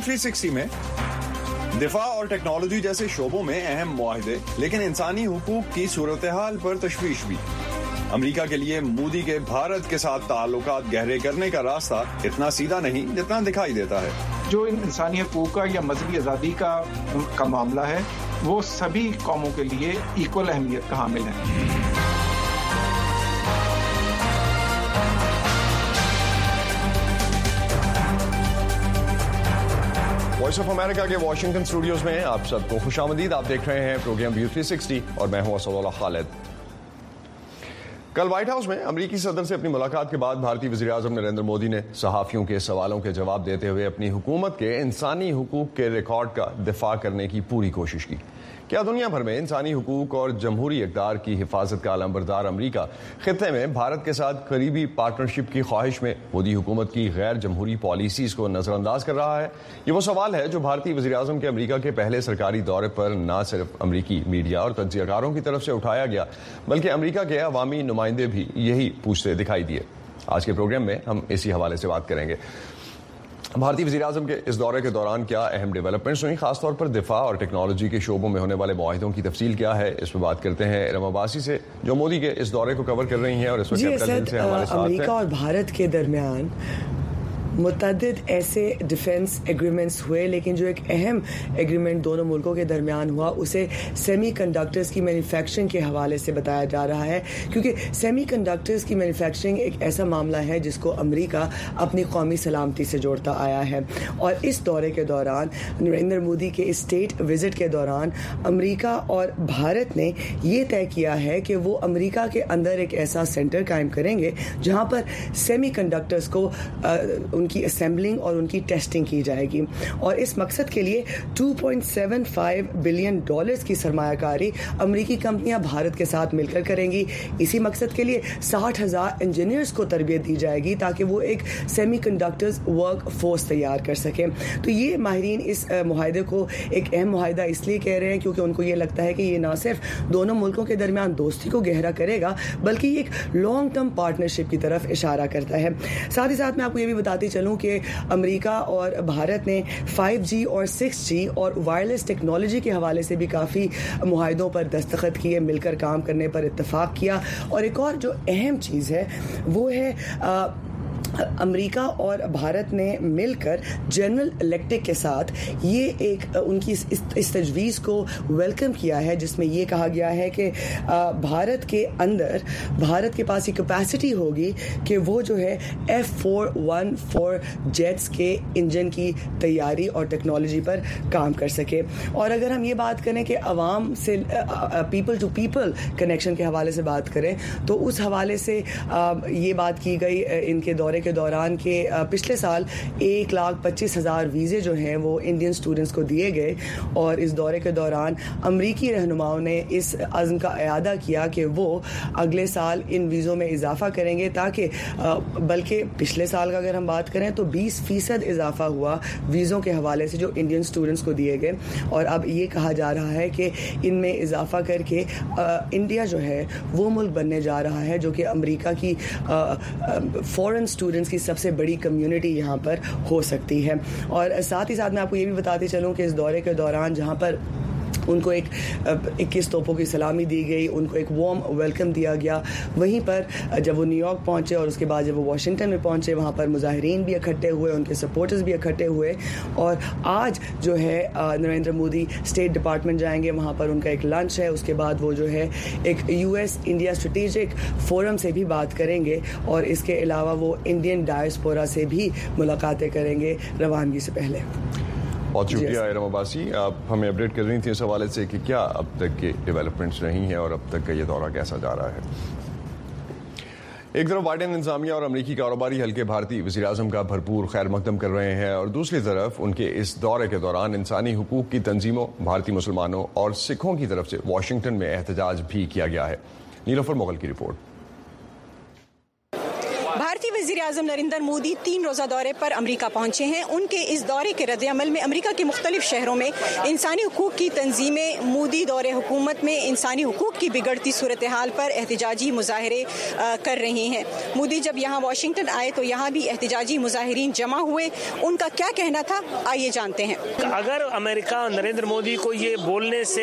تین سو ساٹھ میں دفاع اور ٹیکنالوجی جیسے شعبوں میں اہم معاہدے، لیکن انسانی حقوق کی صورتحال پر تشویش بھی۔ امریکہ کے لیے مودی کے بھارت کے ساتھ تعلقات گہرے کرنے کا راستہ اتنا سیدھا نہیں جتنا دکھائی دیتا ہے۔ جو انسانی حقوق کا یا مذہبی آزادی کا کا معاملہ ہے وہ سبھی قوموں کے لیے ایکول اہمیت کا حامل ہے۔ وائس آف امریکہ کے واشنگٹن اسٹوڈیوز میں آپ سب کو خوش آمدید۔ آپ دیکھ رہے ہیں پروگرام ویو تھری سکسٹی اور میں ہوں اسد اللہ خالد۔ کل وائٹ ہاؤس میں امریکی صدر سے اپنی ملاقات کے بعد بھارتی وزیر اعظم نریندر مودی نے صحافیوں کے سوالوں کے جواب دیتے ہوئے اپنی حکومت کے انسانی حقوق کے ریکارڈ کا دفاع کرنے کی پوری کوشش کی۔ کیا دنیا بھر میں انسانی حقوق اور جمہوری اقدار کی حفاظت کا علمبردار امریکہ خطے میں بھارت کے ساتھ قریبی پارٹنرشپ کی خواہش میں مودی حکومت کی غیر جمہوری پالیسیز کو نظر انداز کر رہا ہے؟ یہ وہ سوال ہے جو بھارتی وزیر اعظم کے امریکہ کے پہلے سرکاری دورے پر نہ صرف امریکی میڈیا اور تجزیہ کاروں کی طرف سے اٹھایا گیا بلکہ امریکہ کے عوامی نمائندے بھی یہی پوچھتے دکھائی دیے۔ آج کے پروگرام میں ہم اسی حوالے سے بات کریں گے۔ بھارتی وزیر اعظم کے اس دورے کے دوران کیا اہم ڈیولپمنٹس ہوئی، خاص طور پر دفاع اور ٹیکنالوجی کے شعبوں میں ہونے والے معاہدوں کی تفصیل کیا ہے، اس پہ بات کرتے ہیں ارم عباسی سے جو مودی کے اس دورے کو کور کر رہی ہیں اور اس وقت کیپٹل ہل سے ہمارے ساتھ ہیں۔ امریکہ اور بھارت کے درمیان متعدد ایسے ڈیفنس ایگریمنٹس ہوئے، لیکن جو ایک اہم ایگریمنٹ دونوں ملکوں کے درمیان ہوا اسے سیمی کنڈکٹرز کی مینوفیکچرنگ کے حوالے سے بتایا جا رہا ہے، کیونکہ سیمی کنڈکٹرز کی مینوفیکچرنگ ایک ایسا معاملہ ہے جس کو امریکہ اپنی قومی سلامتی سے جوڑتا آیا ہے۔ اور اس دورے کے دوران نریندر مودی کے اسٹیٹ وزٹ کے دوران امریکہ اور بھارت نے یہ طے کیا ہے کہ وہ امریکہ کے اندر ایک ایسا سینٹر قائم کریں گے جہاں پر سیمی کنڈکٹرز کو ان کی اسمبلنگ اور ان کی ٹیسٹنگ کی جائے گی، اور اس مقصد کے لیے دو پوائنٹ سات پانچ بلین ڈالرز کی سرمایہ کاری امریکی کمپنیاں بھارت کے ساتھ مل کر کریں گی۔ اسی مقصد کے لیے ساٹھ ہزار انجینئرز کو تربیت دی جائے گی تاکہ وہ ایک سیمی کنڈکٹرز ورک فورس تیار کر سکیں۔ تو یہ ماہرین اس معاہدے کو ایک اہم معاہدہ اس لیے کہہ رہے ہیں کیونکہ ان کو یہ لگتا ہے کہ یہ نہ صرف دونوں ملکوں کے درمیان دوستی کو گہرا کرے گا بلکہ یہ ایک لانگ ٹرم پارٹنرشپ کی طرف اشارہ کرتا ہے۔ ساتھ ہی ساتھ میں آپ کو یہ بھی بتاتی چلوں کہ امریکہ اور بھارت نے فائیو جی اور سکس جی اور وائرلیس ٹیکنالوجی کے حوالے سے بھی کافی معاہدوں پر دستخط کیے، مل کر کام کرنے پر اتفاق کیا۔ اور ایک اور جو اہم چیز ہے وہ ہے امریکہ اور بھارت نے مل کر جنرل الیکٹرک کے ساتھ یہ ایک ان کی اس تجویز کو ویلکم کیا ہے جس میں یہ کہا گیا ہے کہ بھارت کے اندر بھارت کے پاس یہ کیپیسٹی ہوگی کہ وہ جو ہے ایف فور ون فور جیٹس کے انجن کی تیاری اور ٹیکنالوجی پر کام کر سکے۔ اور اگر ہم یہ بات کریں کہ عوام سے پیپل ٹو پیپل کنیکشن کے حوالے سے بات کریں تو اس حوالے سے یہ بات کی گئی ان کے دورے کے دوران کہ پچھلے سال ایک لاکھ پچیس ہزار ویزے جو ہیں وہ انڈین اسٹوڈنٹس کو دیے گئے، اور اس دورے کے دوران امریکی رہنماؤں نے اس عزم کا اعادہ کیا کہ وہ اگلے سال ان ویزوں میں اضافہ کریں گے تاکہ بلکہ پچھلے سال کا اگر ہم بات کریں تو بیس فیصد اضافہ ہوا ویزوں کے حوالے سے جو انڈین اسٹوڈنٹس کو دیے گئے، اور اب یہ کہا جا رہا ہے کہ ان میں اضافہ کر کے انڈیا جو ہے وہ ملک بننے جا رہا ہے جو کہ امریکہ کی فورن اسٹوڈنٹس کی سب سے بڑی کمیونٹی یہاں پر ہو سکتی ہے۔ اور ساتھ ہی ساتھ میں آپ کو یہ بھی بتاتے چلوں کہ اس دورے کے دوران جہاں پر ان کو ایک اکیس توپوں کی سلامی دی گئی، ان کو ایک وارم ویلکم دیا گیا، وہیں پر جب وہ نیو یارک پہنچے اور اس کے بعد جب وہ واشنگٹن میں پہنچے وہاں پر مظاہرین بھی اکٹھے ہوئے، ان کے سپورٹرز بھی اکٹھے ہوئے، اور آج جو ہے نریندر مودی اسٹیٹ ڈپارٹمنٹ جائیں گے، وہاں پر ان کا ایک لنچ ہے، اس کے بعد وہ جو ہے ایک یو ایس انڈیا اسٹریٹجک فورم سے بھی بات کریں گے، اور اس کے علاوہ وہ انڈین ڈائسپورا سے بھی ملاقاتیں کریں گے روانگی سے پہلے۔ بہت شکریہ ارم عباسی، آپ ہمیں اپڈیٹ کر رہی تھیں اس حوالے سے کہ کیا اب تک کے ڈیولپمنٹس رہی ہیں اور اب تک کا یہ دورہ کیسا جا رہا ہے۔ ایک طرف بائیڈن انتظامیہ اور امریکی کاروباری حلقے بھارتی وزیر اعظم کا بھرپور خیر مقدم کر رہے ہیں، اور دوسری طرف ان کے اس دورے کے دوران انسانی حقوق کی تنظیموں، بھارتی مسلمانوں اور سکھوں کی طرف سے واشنگٹن میں احتجاج بھی کیا گیا ہے۔ نیلوفر مغل کی رپورٹ۔ بھارتی وزیر اعظم نریندر مودی تین روزہ دورے پر امریکہ پہنچے ہیں. ان کے اس دورے کے رد عمل میں امریکہ کے مختلف شہروں میں انسانی حقوق کی تنظیمیں مودی دور حکومت میں انسانی حقوق کی بگڑتی صورتحال پر احتجاجی مظاہرے کر رہی ہیں. مودی جب یہاں واشنگٹن آئے تو یہاں بھی احتجاجی مظاہرین جمع ہوئے. ان کا کیا کہنا تھا آئیے جانتے ہیں. اگر امریکہ نریندر مودی کو یہ بولنے سے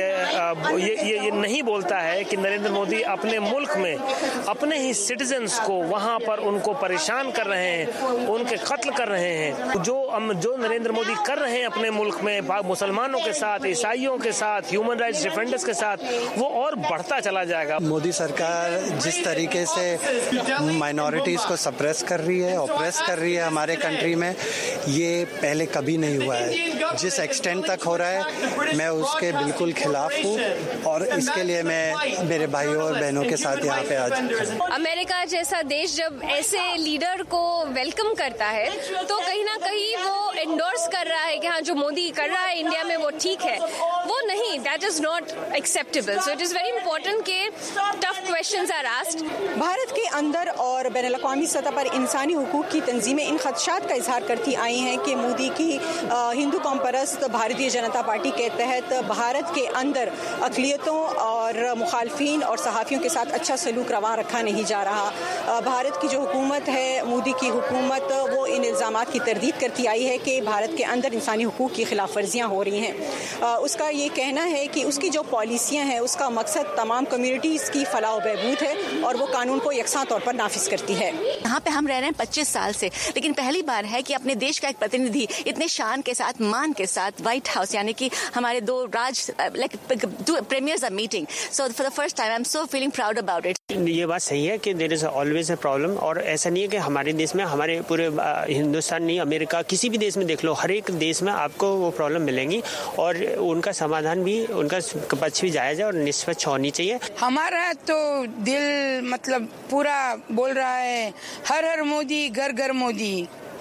یہ, یہ نہیں بولتا ہے کہ نریندر مودی اپنے ملک میں اپنے ہی سٹیزنز کو وہاں پر ان کو پریشان کر رہے ہیں, ان کے قتل کر رہے ہیں, جو جو نریندر مودی کر رہے ہیں اپنے ملک میں مسلمانوں کے ساتھ, عیسائیوں کے ساتھ, ہیومن رائٹس ڈیفینڈرز کے ساتھ, وہ اور بڑھتا چلا جائے گا. مودی سرکار جس طریقے سے مائنورٹیز کو سپریس کر رہی ہے, اوپریس کر رہی ہے ہمارے کنٹری میں, یہ پہلے کبھی نہیں ہوا ہے. جس ایکسٹینٹ تک ہو رہا ہے میں اس کے بالکل خلاف ہوں, اور اس کے لیے میں میرے بھائیوں اور بہنوں کے ساتھ یہاں پہ آج. امریکہ جیسا دیش جب ایسے لیڈر کو ویلکم کرتا ہے تو کہیں نہ کہیں وہ انڈورس کر رہا ہے کہ ہاں جو مودی کر رہا ہے انڈیا میں وہ ٹھیک ہے. وہ نہیں, دیٹ از ناٹ ایکسیپٹیبل. سو اٹ از ویری امپورٹنٹ کہ ٹف کویشچنز آر آسکڈ. بھارت کے اندر اور بین الاقوامی سطح پر انسانی حقوق کی تنظیمیں ان خدشات کا اظہار کرتی آئی ہیں کہ مودی کی ہندو قوم پرست بھارتیہ جنتا پارٹی کے تحت بھارت کے اندر اقلیتوں اور مخالفین اور صحافیوں کے ساتھ اچھا سلوک رواں رکھا نہیں جا رہا. بھارت کی جو حکومت ہے, مودی کی حکومت, وہ ان الزامات کی تردید کرتی آئی ہے کہ بھارت کے اندر انسانی حقوق کی خلاف ورزیاں ہو رہی ہیں. اس کا یہ کہنا ہے کہ اس کی جو پالیسیاں ہیں اس کا مقصد تمام کمیونٹیز کی فلاح و بہبود ہے اور وہ قانون کو یکساں طور پر نافذ کرتی ہے. یہاں پہ ہم رہ رہے ہیں پچیس سال سے, لیکن پہلی بار ہے کہ اپنے دیش کا ایک پرتیندھی اتنے شان کے ساتھ, مان کے ساتھ وائٹ ہاؤس یعنی کہ ہمارے دو راج لائک پریمیئرز آر میٹنگ. سو فار دا فرسٹ ٹائم آئی ایم سو فیلنگ پراؤڈ اباؤٹ اٹ. یہ بات صحیح ہے کہ دیر از آلویز اے پرابلم, اور ایسا نہیں ہے کہ ہمارے دیش میں, ہمارے پورے ہندوستان نہیں, امریکہ کسی بھی دیش میں دیکھ لو, ہر ایک دیش میں آپ کو وہ پرابلم ملیں گی, اور ان کا سمادھان بھی, ان کا پچھ بھی جائز ہے اور نسبت ہونی چاہیے. ہمارا تو دل مطلب پورا بول رہا ہے ہر ہر مودی, گھر گھر مودی.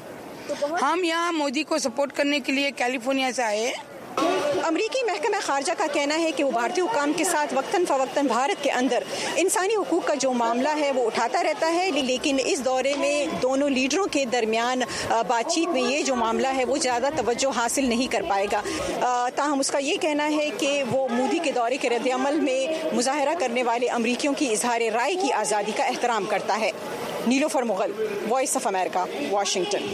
ہم یہاں مودی کو سپورٹ کرنے کے لیے کیلیفورنیا سے آئے. امریکی محکمہ خارجہ کا کہنا ہے کہ وہ بھارتی حکام کے ساتھ وقتاً فوقتاً بھارت کے اندر انسانی حقوق کا جو معاملہ ہے وہ اٹھاتا رہتا ہے, لیکن اس دورے میں دونوں لیڈروں کے درمیان بات چیت میں یہ جو معاملہ ہے وہ زیادہ توجہ حاصل نہیں کر پائے گا. تاہم اس کا یہ کہنا ہے کہ وہ مودی کے دورے کے رد عمل میں مظاہرہ کرنے والے امریکیوں کی اظہار رائے کی آزادی کا احترام کرتا ہے. نیلوفر مغل, وائس آف امریکہ, واشنگٹن.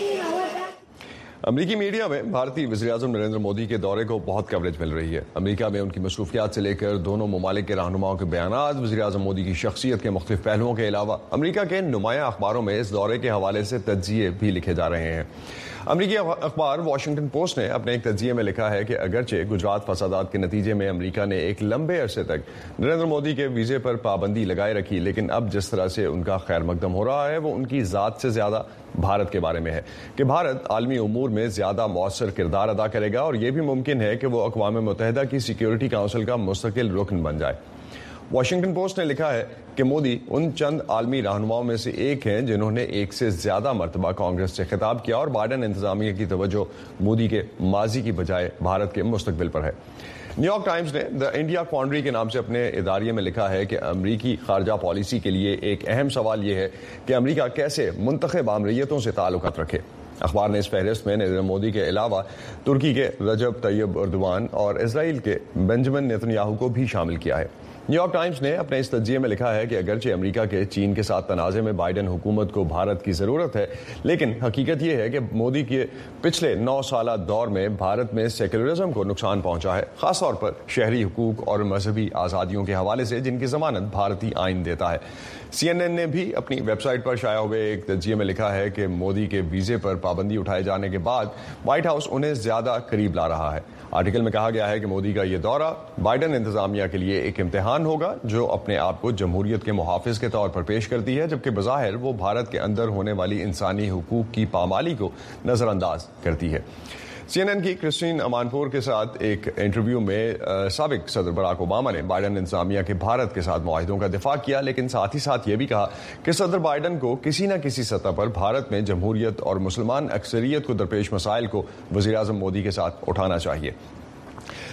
امریکی میڈیا میں بھارتی وزیر اعظم نریندر مودی کے دورے کو بہت کوریج مل رہی ہے. امریکہ میں ان کی مصروفیات سے لے کر دونوں ممالک کے رہنماؤں کے بیانات, وزیر اعظم مودی کی شخصیت کے مختلف پہلوؤں کے علاوہ امریکہ کے نمایاں اخباروں میں اس دورے کے حوالے سے تجزیے بھی لکھے جا رہے ہیں. امریکی اخبار واشنگٹن پوسٹ نے اپنے ایک تجزیے میں لکھا ہے کہ اگرچہ گجرات فسادات کے نتیجے میں امریکہ نے ایک لمبے عرصے تک نریندر مودی کے ویزے پر پابندی لگائے رکھی, لیکن اب جس طرح سے ان کا خیر مقدم ہو رہا ہے وہ ان کی ذات سے زیادہ بھارت کے بارے میں ہے کہ بھارت عالمی امور میں زیادہ مؤثر کردار ادا کرے گا, اور یہ بھی ممکن ہے کہ وہ اقوام متحدہ کی سیکیورٹی کونسل کا مستقل رکن بن جائے. واشنگٹن پوسٹ نے لکھا ہے کہ مودی ان چند عالمی رہنماؤں میں سے ایک ہیں جنہوں نے ایک سے زیادہ مرتبہ کانگریس سے خطاب کیا, اور بائیڈن انتظامیہ کی توجہ مودی کے ماضی کی بجائے بھارت کے مستقبل پر ہے. نیو یارک ٹائمز نے دا انڈیا کوانڈری کے نام سے اپنے اداریے میں لکھا ہے کہ امریکی خارجہ پالیسی کے لیے ایک اہم سوال یہ ہے کہ امریکہ کیسے منتخب آمریتوں سے تعلقات رکھے. اخبار نے اس فہرست میں نریندر مودی کے علاوہ ترکی کے رجب طیب اردوان اور اسرائیل کے بنجمن نیتنیاہو کو بھی شامل کیا ہے. نیو یارک ٹائمز نے اپنے اس تجزیے میں لکھا ہے کہ اگرچہ امریکہ کے چین کے ساتھ تنازع میں بائیڈن حکومت کو بھارت کی ضرورت ہے, لیکن حقیقت یہ ہے کہ مودی کے پچھلے نو سالہ دور میں بھارت میں سیکولرزم کو نقصان پہنچا ہے, خاص طور پر شہری حقوق اور مذہبی آزادیوں کے حوالے سے جن کی ضمانت بھارتی آئین دیتا ہے. سی این این نے بھی اپنی ویب سائٹ پر شائع ہوئے ایک تجزیے میں لکھا ہے کہ مودی کے ویزے پر پابندی اٹھائے جانے کے بعد وائٹ ہاؤس انہیں زیادہ قریب لا رہا ہے. آرٹیکل میں کہا گیا ہے کہ مودی کا یہ دورہ بائیڈن انتظامیہ کے لیے ایک امتحان ہوگا جو اپنے آپ کو جمہوریت کے محافظ کے طور پر پیش کرتی ہے, جبکہ بظاہر وہ بھارت کے اندر ہونے والی انسانی حقوق کی پامالی کو نظر انداز کرتی ہے. سی این این کی کرسٹین امانپور کے ساتھ ایک انٹرویو میں سابق صدر براک اوباما نے بائیڈن انتظامیہ کے بھارت کے ساتھ معاہدوں کا دفاع کیا, لیکن ساتھ ہی ساتھ یہ بھی کہا کہ صدر بائیڈن کو کسی نہ کسی سطح پر بھارت میں جمہوریت اور مسلمان اکثریت کو درپیش مسائل کو وزیر اعظم مودی کے ساتھ اٹھانا چاہیے.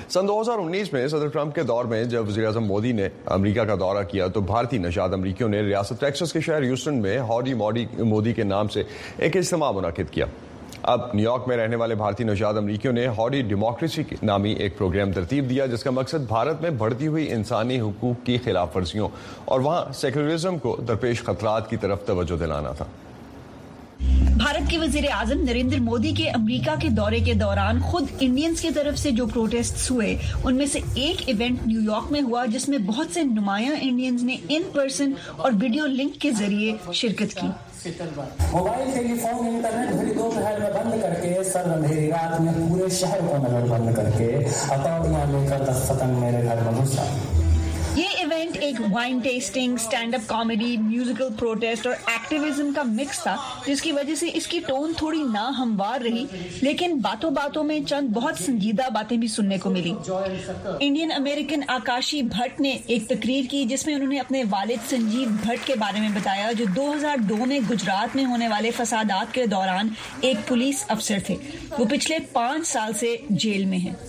سن دو ہزار انیس میں صدر ٹرمپ کے دور میں جب وزیر اعظم مودی نے امریکہ کا دورہ کیا تو بھارتی نژاد امریکیوں نے ریاست ٹیکساس کے شہر ہیوسٹن میں ہاؤڈی مودی کے نام سے ایک اجتماع منعقد کیا. اب نیو یارک میں رہنے والے بھارتی نژاد امریکیوں نے ہاؤڈی ڈیموکریسی نامی ایک پروگرام ترتیب دیا جس کا مقصد بھارت میں بڑھتی ہوئی انسانی حقوق کی خلاف ورزیوں اور وہاں سیکولرزم کو درپیش خطرات کی طرف توجہ دلانا تھا. بھارت کے وزیر اعظم نریندر مودی کے امریکہ کے دورے کے دوران خود انڈینز کی طرف سے جو پروٹیسٹس ہوئے ان میں سے ایک ایونٹ نیو یارک میں ہوا جس میں بہت سے نمایاں انڈینز نے ان پرسن اور ویڈیو لنک کے ذریعے شرکت کی. موبائل ٹیلی فون انٹرنیٹ گھڑی دوپہر میں بند کر کے سر اندھیری رات میں پورے شہر کو نظر بند کر کے ہتھوڑیاں لے کر دستن میرے گھر میں گھسا. یہ ایونٹ ایک وائن ٹیسٹنگ، اسٹینڈ اپ کامیڈی، میوزیکل پروٹیسٹ اور ایکٹیویزم کا مکس تھا جس کی وجہ سے اس کی ٹون تھوڑی ناہموار رہی لیکن باتوں باتوں میں چند بہت سنجیدہ باتیں بھی سننے کو ملی. انڈین امریکن آکاشی بھٹ نے ایک تقریر کی جس میں انہوں نے اپنے والد سنجیو بھٹ کے بارے میں بتایا جو دو ہزار دو میں گجرات میں ہونے والے فسادات کے دوران ایک پولیس افسر تھے. وہ پچھلے پانچ سال سے جیل میں ہیں.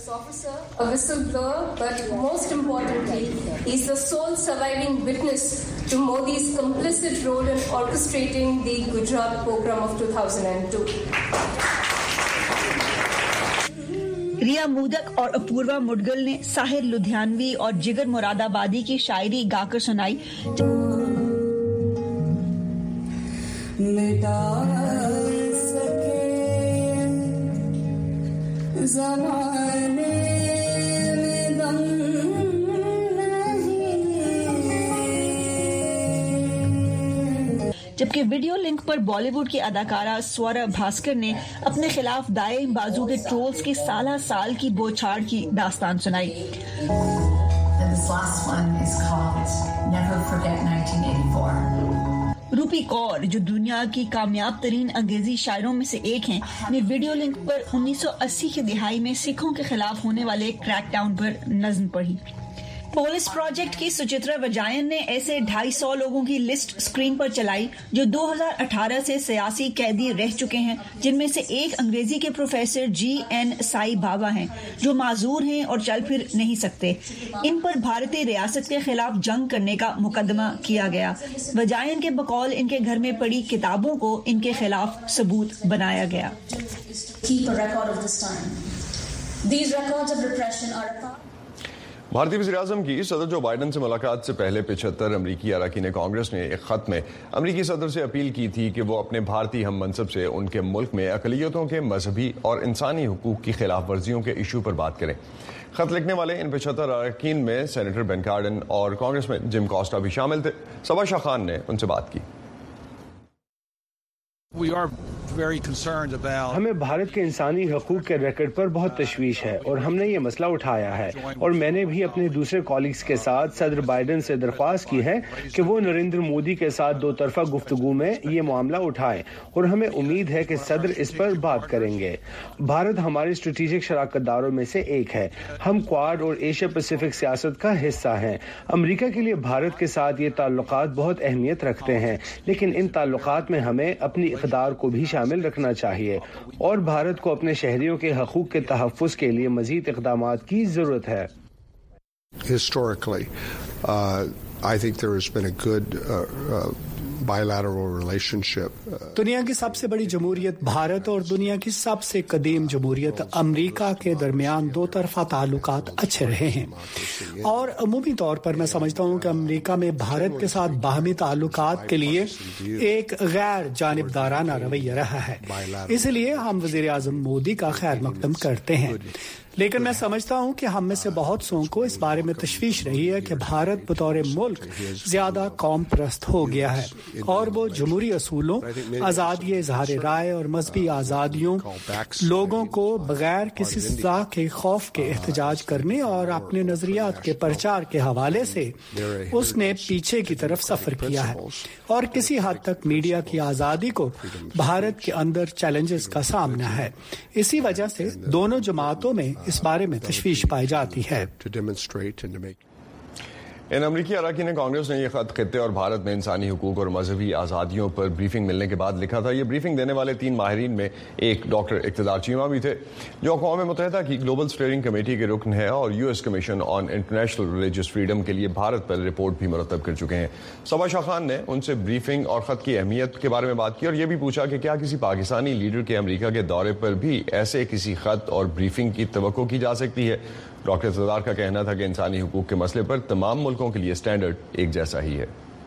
He's the sole surviving witness to Modi's complicit role in orchestrating the Gujarat pogrom of two thousand two. ریا مودک اور اپوروا مڈگل نے ساحر لدھیانوی اور جگر مراد آبادی کی شاعری گا کر سنائی. مٹا سکے زمانے میں دم جبکہ ویڈیو لنک پر بالی ووڈ کی اداکارہ سورا بھاسکر نے اپنے خلاف دائیں بازو کے ٹرولز کی سالہ سال کی بوچھاڑ کی داستان سنائی. روپی کور جو دنیا کی کامیاب ترین انگریزی شاعروں میں سے ایک ہیں نے ویڈیو لنک پر انیس سو اسی کی دہائی میں سکھوں کے خلاف ہونے والے کریک ڈاؤن پر نظم پڑھی. پولس پروجیکٹ کی سچترا وجائن نے ایسے ڈھائی سو لوگوں کی لسٹ اسکرین پر چلائی جو دو ہزار اٹھارہ سے سیاسی قیدی رہ چکے ہیں جن میں سے ایک انگریزی کے پروفیسر جی این سائی بابا ہیں جو معذور ہیں اور چل پھر نہیں سکتے. ان پر بھارتی ریاست کے خلاف جنگ کرنے کا مقدمہ کیا گیا. وجائن کے بقول ان کے گھر میں پڑی کتابوں کو ان کے خلاف ثبوت بنایا گیا. بھارتی وزیر اعظم کی صدر جو بائیڈن سے ملاقات سے پہلے پچہتر امریکی اراکین کانگریس نے ایک خط میں امریکی صدر سے اپیل کی تھی کہ وہ اپنے بھارتی ہم منصب سے ان کے ملک میں اقلیتوں کے مذہبی اور انسانی حقوق کی خلاف ورزیوں کے ایشو پر بات کریں. خط لکھنے والے ان پچہتر اراکین میں سینیٹر بین کارڈن اور کانگریس میں جم کوسٹا بھی شامل تھے. صبا شاہ خان نے ان سے بات کی. ہمیں بھارت کے انسانی حقوق کے ریکارڈ پر بہت تشویش ہے اور ہم نے یہ مسئلہ اٹھایا ہے اور میں نے بھی اپنے دوسرے کالیگز کے ساتھ صدر بائیڈن سے درخواست کی ہے کہ وہ نریندر مودی کے ساتھ دو طرفہ گفتگو میں یہ معاملہ اٹھائیں اور ہمیں امید ہے کہ صدر اس پر بات کریں گے. بھارت ہمارے اسٹریٹجک شراکت داروں میں سے ایک ہے. ہم کواد اور ایشیا پیسیفک سیاست کا حصہ ہیں. امریکہ کے لیے بھارت کے ساتھ یہ تعلقات بہت اہمیت رکھتے ہیں لیکن ان تعلقات میں ہمیں اپنی اقدار کو بھی شامل رکھنا چاہیے اور بھارت کو اپنے شہریوں کے حقوق کے تحفظ کے لیے مزید اقدامات کی ضرورت ہے. Historically, uh, I think there has been a good uh, uh, bilateral relationship. دنیا کی سب سے بڑی جمہوریت بھارت اور دنیا کی سب سے قدیم جمہوریت امریکہ کے درمیان دو طرفہ تعلقات اچھے رہے ہیں اور عمومی طور پر میں سمجھتا ہوں کہ امریکہ میں بھارت کے ساتھ باہمی تعلقات کے لیے ایک غیر جانبدارانہ رویہ رہا ہے. اس لیے ہم وزیر اعظم مودی کا خیر مقدم کرتے ہیں لیکن میں سمجھتا ہوں کہ ہم میں سے بہت سو کو اس بارے میں تشویش رہی ہے کہ بھارت بطور ملک زیادہ قوم پرست ہو گیا ہے اور وہ جمہوری اصولوں، آزادی اظہار رائے اور مذہبی آزادیوں، لوگوں کو بغیر کسی سزا کے خوف کے احتجاج کرنے اور اپنے نظریات کے پرچار کے حوالے سے اس نے پیچھے کی طرف سفر کیا ہے اور کسی حد تک میڈیا کی آزادی کو بھارت کے اندر چیلنجز کا سامنا ہے. اسی وجہ سے دونوں جماعتوں میں اس بارے میں تشویش پائی جاتی ہے. ان امریکی اراکین کانگریس نے یہ خط خطے اور بھارت میں انسانی حقوق اور مذہبی آزادیوں پر بریفنگ ملنے کے بعد لکھا تھا. یہ بریفنگ دینے والے تین ماہرین میں ایک ڈاکٹر اقتدار چیمہ بھی تھے جو اقوام متحدہ کی گلوبل اسٹیئرنگ کمیٹی کے رکن ہے اور یو ایس کمیشن آن انٹرنیشنل ریلیجس فریڈم کے لیے بھارت پر رپورٹ بھی مرتب کر چکے ہیں. صبا شاہ خان نے ان سے بریفنگ اور خط کی اہمیت کے بارے میں بات کی اور یہ بھی پوچھا کہ کیا کسی پاکستانی لیڈر کے امریکہ کے دورے پر بھی ایسے کسی خط اور بریفنگ کی توقع کی جا سکتی ہے. ڈاکٹر اقتدار کا کہنا تھا کہ انسانی حقوق کے مسئلے پر تمام ملکوں کے لیے اسٹینڈرڈ ایک جیسا ہی ہے.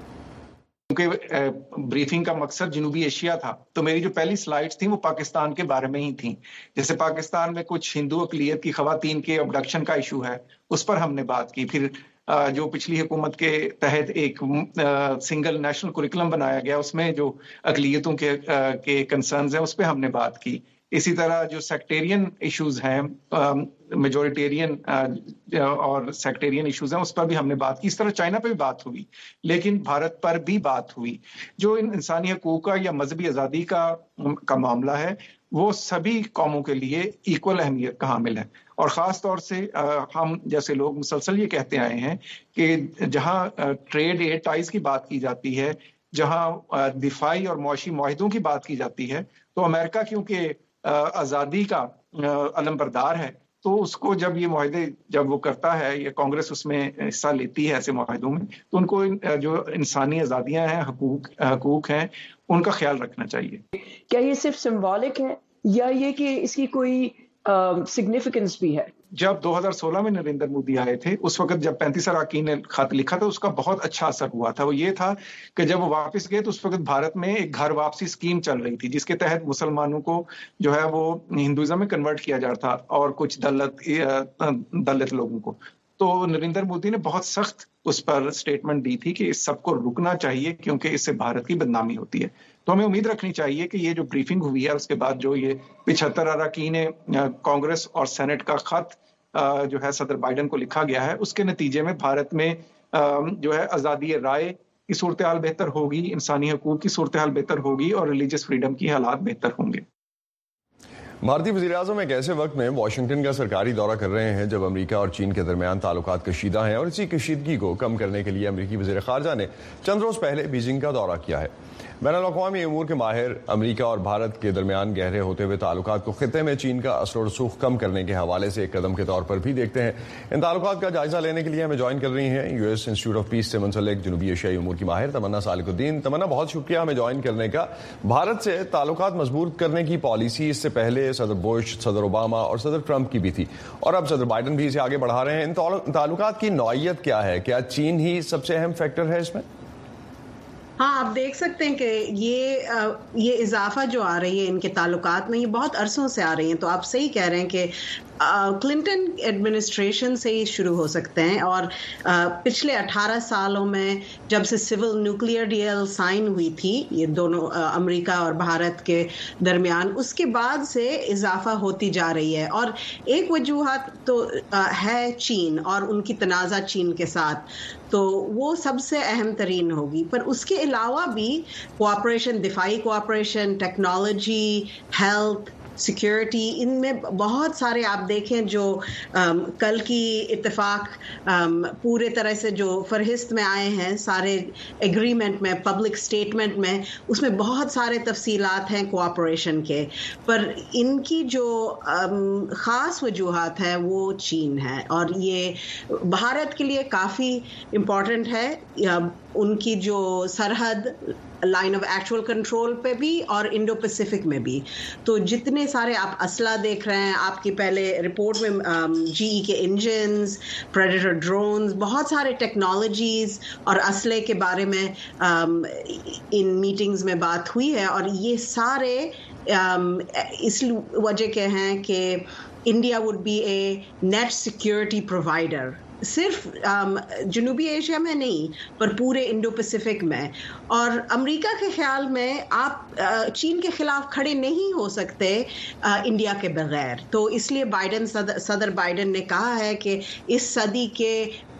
کیونکہ بریفنگ کا مقصد جنوبی ایشیا تھا تو میری جو پہلی سلائیڈز تھیں وہ پاکستان کے بارے میں ہی تھیں. جیسے پاکستان میں کچھ ہندو اقلیت کی خواتین کے ابڈکشن کا ایشو ہے, اس پر ہم نے بات کی. پھر جو پچھلی حکومت کے تحت ایک سنگل نیشنل کوریکولم بنایا گیا, اس میں جو اقلیتوں کے کے کنسرنز ہیں اس پہ ہم نے بات کی. اسی طرح جو سیکٹیرین ایشوز ہیں, میجورٹیرین اور سیکٹیرین ایشوز ہیں, اس پر بھی ہم نے بات کی. اس طرح چائنا پہ بھی بات ہوئی, لیکن بھارت پر بھی بات ہوئی. جو انسانی حقوق کا یا مذہبی آزادی کا کا معاملہ ہے وہ سبھی قوموں کے لیے ایکول اہمیت کا حامل ہے. اور خاص طور سے ہم جیسے لوگ مسلسل یہ کہتے آئے ہیں کہ جہاں ٹریڈ ایڈ ٹائز کی بات کی جاتی ہے, جہاں دفاعی اور معاشی معاہدوں کی بات کی جاتی ہے, تو امریکہ کیونکہ آزادی کا علم بردار ہے تو اس کو جب یہ معاہدے جب وہ کرتا ہے یا کانگریس اس میں حصہ لیتی ہے ایسے معاہدوں میں, تو ان کو جو انسانی آزادیاں ہیں, حقوق حقوق ہیں, ان کا خیال رکھنا چاہیے. کیا یہ صرف سمبولک ہے یا یہ کہ اس کی کوئی سگنیفیکنس بھی ہے؟ جب دو ہزار سولہ میں نریندر مودی آئے تھے اس وقت جب پینتیس اراکین نے خط لکھا تھا, اس کا بہت اچھا اثر ہوا تھا. وہ یہ تھا کہ جب وہ واپس گئے تو اس وقت بھارت میں ایک گھر واپسی اسکیم چل رہی تھی جس کے تحت مسلمانوں کو جو ہے وہ ہندوازم میں کنورٹ کیا جاتا تھا اور کچھ دلت دلت لوگوں کو. تو نریندر مودی نے بہت سخت اس پر اسٹیٹمنٹ دی تھی کہ اس سب کو رکنا چاہیے کیونکہ اس سے بھارت کی بدنامی ہوتی ہے. تو ہمیں امید رکھنی چاہیے کہ یہ جو بریفنگ ہوئی ہے اس کے بعد جو یہ پچہتر اراکین کانگریس اور سینٹ کا خط جو ہے صدر بائیڈن کو لکھا گیا ہے, اس کے نتیجے میں بھارت میں جو ہے آزادی رائے کی صورتحال بہتر ہوگی, انسانی حقوق کی صورتحال بہتر ہوگی اور ریلیجس فریڈم کی حالات بہتر ہوں گے. بھارتی وزیر اعظم ایک ایسے وقت میں واشنگٹن کا سرکاری دورہ کر رہے ہیں جب امریکہ اور چین کے درمیان تعلقات کشیدہ ہیں, اور اسی کشیدگی کو کم کرنے کے لیے امریکی وزیر خارجہ نے چند روز پہلے بیجنگ کا دورہ کیا ہے. بین الاقوامی امور کے ماہر امریکہ اور بھارت کے درمیان گہرے ہوتے ہوئے تعلقات کو خطے میں چین کا اثر و رسوخ کم کرنے کے حوالے سے ایک قدم کے طور پر بھی دیکھتے ہیں. ان تعلقات کا جائزہ لینے کے لیے ہمیں جوائن کر رہی ہیں یو ایس انسٹیٹیوٹ آف پیس سے منسلک جنوبی ایشیائی امور کی ماہر تمنا سالک الدین. تمنا, بہت شکریہ ہمیں جوائن کرنے کا. بھارت سے تعلقات مضبوط کرنے کی پالیسی اس سے پہلے صدر بش, صدر اوباما اور صدر ٹرمپ کی بھی تھی, اور اب صدر بائیڈن بھی اسے آگے بڑھا رہے ہیں. ان تعلقات کی نوعیت کیا ہے؟ کیا چین ہی سب سے اہم فیکٹر ہے اس میں؟ ہاں, آپ دیکھ سکتے ہیں کہ یہ یہ اضافہ جو آ رہی ہے ان کے تعلقات میں, یہ بہت عرصوں سے آ رہی ہیں. تو آپ صحیح کہہ رہے ہیں کہ کلنٹن ایڈمنسٹریشن سے ہی شروع ہو سکتے ہیں, اور پچھلے اٹھارہ سالوں میں جب سے سول نیوکلیئر ڈیل سائن ہوئی تھی یہ دونوں امریکہ اور بھارت کے درمیان, اس کے بعد سے اضافہ ہوتی جا رہی ہے. اور ایک وجوہات تو ہے چین اور ان کی تنازع چین کے ساتھ, تو وہ سب سے اہم ترین ہوگی. پر اس کے علاوہ بھی کوآپریشن, دفاعی کوآپریشن, ٹیکنالوجی, ہیلتھ, سیکیورٹی, ان میں بہت سارے آپ دیکھیں جو کل کی اتفاق پورے طرح سے جو فہرست میں آئے ہیں سارے ایگریمنٹ میں, پبلک اسٹیٹمنٹ میں, اس میں بہت سارے تفصیلات ہیں کوآپریشن کے. پر ان کی جو خاص وجوہات ہے وہ چین ہے, اور یہ بھارت کے لیے کافی امپورٹنٹ ہے. ان کی جو سرحد لائن آف ایکچوئل کنٹرول پہ بھی اور انڈو پیسفک میں بھی, تو جتنے سارے آپ اسلحہ دیکھ رہے ہیں, آپ کی پہلے رپورٹ میں جی ای کے انجنز, پریڈیٹر ڈرونز, بہت سارے ٹیکنالوجیز اور اسلحے کے بارے میں ان میٹنگز میں بات ہوئی ہے. اور یہ سارے اس وجہ کے ہیں کہ انڈیا وڈ بی اے نیٹ سیکیورٹی پرووائڈر, صرف جنوبی ایشیا میں نہیں پر پورے انڈو پیسفک میں. اور امریکہ کے خیال میں آپ چین کے خلاف کھڑے نہیں ہو سکتے انڈیا کے بغیر. تو اس لیے بائیڈن صدر بائیڈن نے کہا ہے کہ اس صدی کے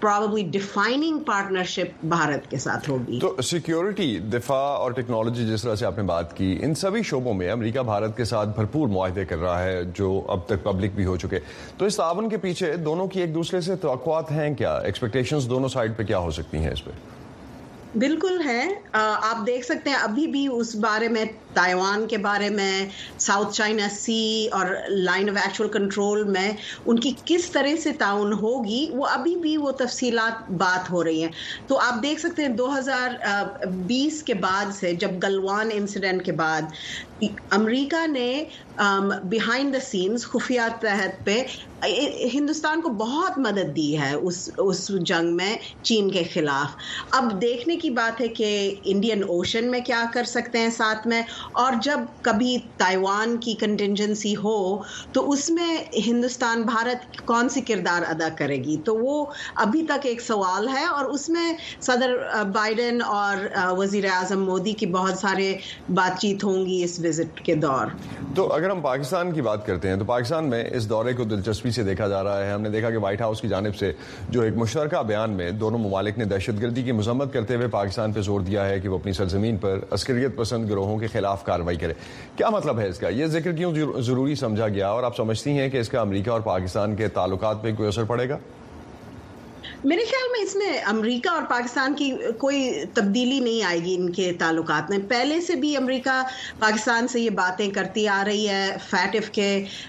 probably defining partnership Bharat के साथ होगी। तो सिक्योरिटी, दिफा और टेक्नोलॉजी जिस तरह से आपने बात की, इन सभी शोबों में अमेरिका भारत के साथ भरपूर मुआहदे कर रहा है जो अब तक पब्लिक भी हो चुके। तो इस ताउन के पीछे दोनों की एक दूसरे से तवक्कुआत हैं क्या? एक्सपेक्टेशंस दोनों साइड पे क्या हो सकती हैं इस पे? बिल्कुल है। आप देख सकते हैं अभी भी उस बारे में, ताइवान के बारे में, साउथ चाइना सी और लाइन ऑफ एक्चुअल कंट्रोल में उनकी किस तरह से ताउन होगी, वो अभी भी वो तफसीलात बात हो रही हैं। तो आप देख सकते हैं दो हज़ार बीस के बाद से, जब गलवान इंसिडेंट के बाद अमेरिका ने बिहाइंड द सीन्स खुफिया तहत पे हिंदुस्तान को बहुत मदद दी है उस उस जंग में चीन के खिलाफ। अब देखने की बात है कि इंडियन ओशन में क्या कर सकते हैं साथ में, और जब कभी ताइवान की कंटिजेंसी हो तो उसमें हिंदुस्तान भारत कौन सी किरदार अदा करेगी। तो वो अभी तक एक सवाल है, और उसमें सदर बाइडेन और वजीर आजम मोदी की बहुत सारे बातचीत होंगी इस विजिट के दौर। तो अगर हम पाकिस्तान की बात करते हैं तो पाकिस्तान में इस दौरे को दिलचस्पी से देखा जा रहा है। हमने देखा कि व्हाइट हाउस की जानिब से जो एक मुश्तरका बयान में दोनों ममालिक ने दहशतगर्दी की मजम्मत करते हुए पाकिस्तान पर जोर दिया है कि वो अपनी सरजमीन पर अस्करियत पसंद गिरोहों के खिलाफ कार्रवाई करे। क्या मतलब है इसका? ये जिक्र क्यों जरूरी समझा गया, और आप समझती हैं कि इसका अमेरिका और पाकिस्तान के ताल्लुकात पे कोई असर पड़ेगा? मेरे ख्याल में इसमें अमेरिका और पाकिस्तान की कोई तब्दीली नहीं आएगी इनके ताल्लुकात में। पहले से भी अमेरिका पाकिस्तान से ये बातें करती आ रही है फैटिफ के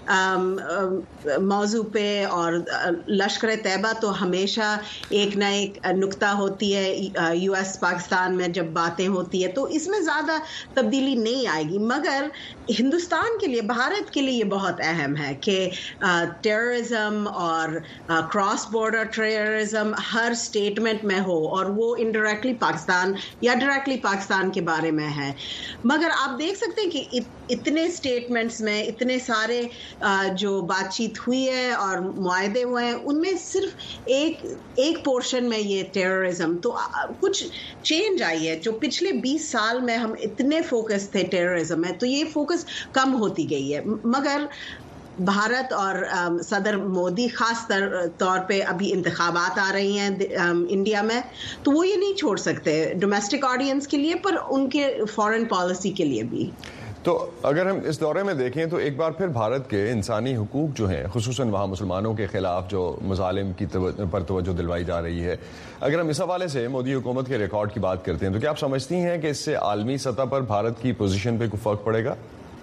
मौजू पे, और लश्कर तैयबा तो हमेशा एक ना एक नुक्ता होती है यूएस पाकिस्तान में जब बातें होती है, तो इसमें ज़्यादा तब्दीली नहीं आएगी। मगर हिंदुस्तान के लिए, भारत के लिए ये बहुत अहम है कि टेररिज्म और क्रॉस बॉर्डर टेररिज्म हर स्टेटमेंट में हो, और वो इनडायरेक्टली पाकिस्तान या डायरेक्टली पाकिस्तान के बारे में है। मगर आप देख सकते हैं कि इत, इतने स्टेटमेंट्स में इतने सारे जो बातचीत हुई है और मुआहदे हुए हैं, उनमें सिर्फ एक एक पोर्शन में ये टेररिज्म, तो कुछ चेंज आई है। जो पिछले बीस साल में हम इतने फोकस थे टेररिज्म में, तो ये फोकस कम होती गई है। मगर भारत और um, सदर मोदी खास तौर पे अभी इंतखाबात आ रही हैं um, इंडिया में, तो वो ये नहीं छोड़ सकते डोमेस्टिक ऑडियंस के लिए, पर उनके फॉरेन पॉलिसी के लिए भी। तो अगर हम इस दौरे में देखें तो एक बार फिर भारत के इंसानी हुकूक जो हैं, खुसूसन वहाँ मुसलमानों के खिलाफ जो मजालिम की पर तवज्जो दिलवाई जा रही है, अगर हम इस हवाले से मोदी हुकूमत के रिकॉर्ड की बात करते हैं, तो क्या आप समझती हैं कि इससे आलमी सतह पर भारत की पोजीशन पे कोई फर्क पड़ेगा?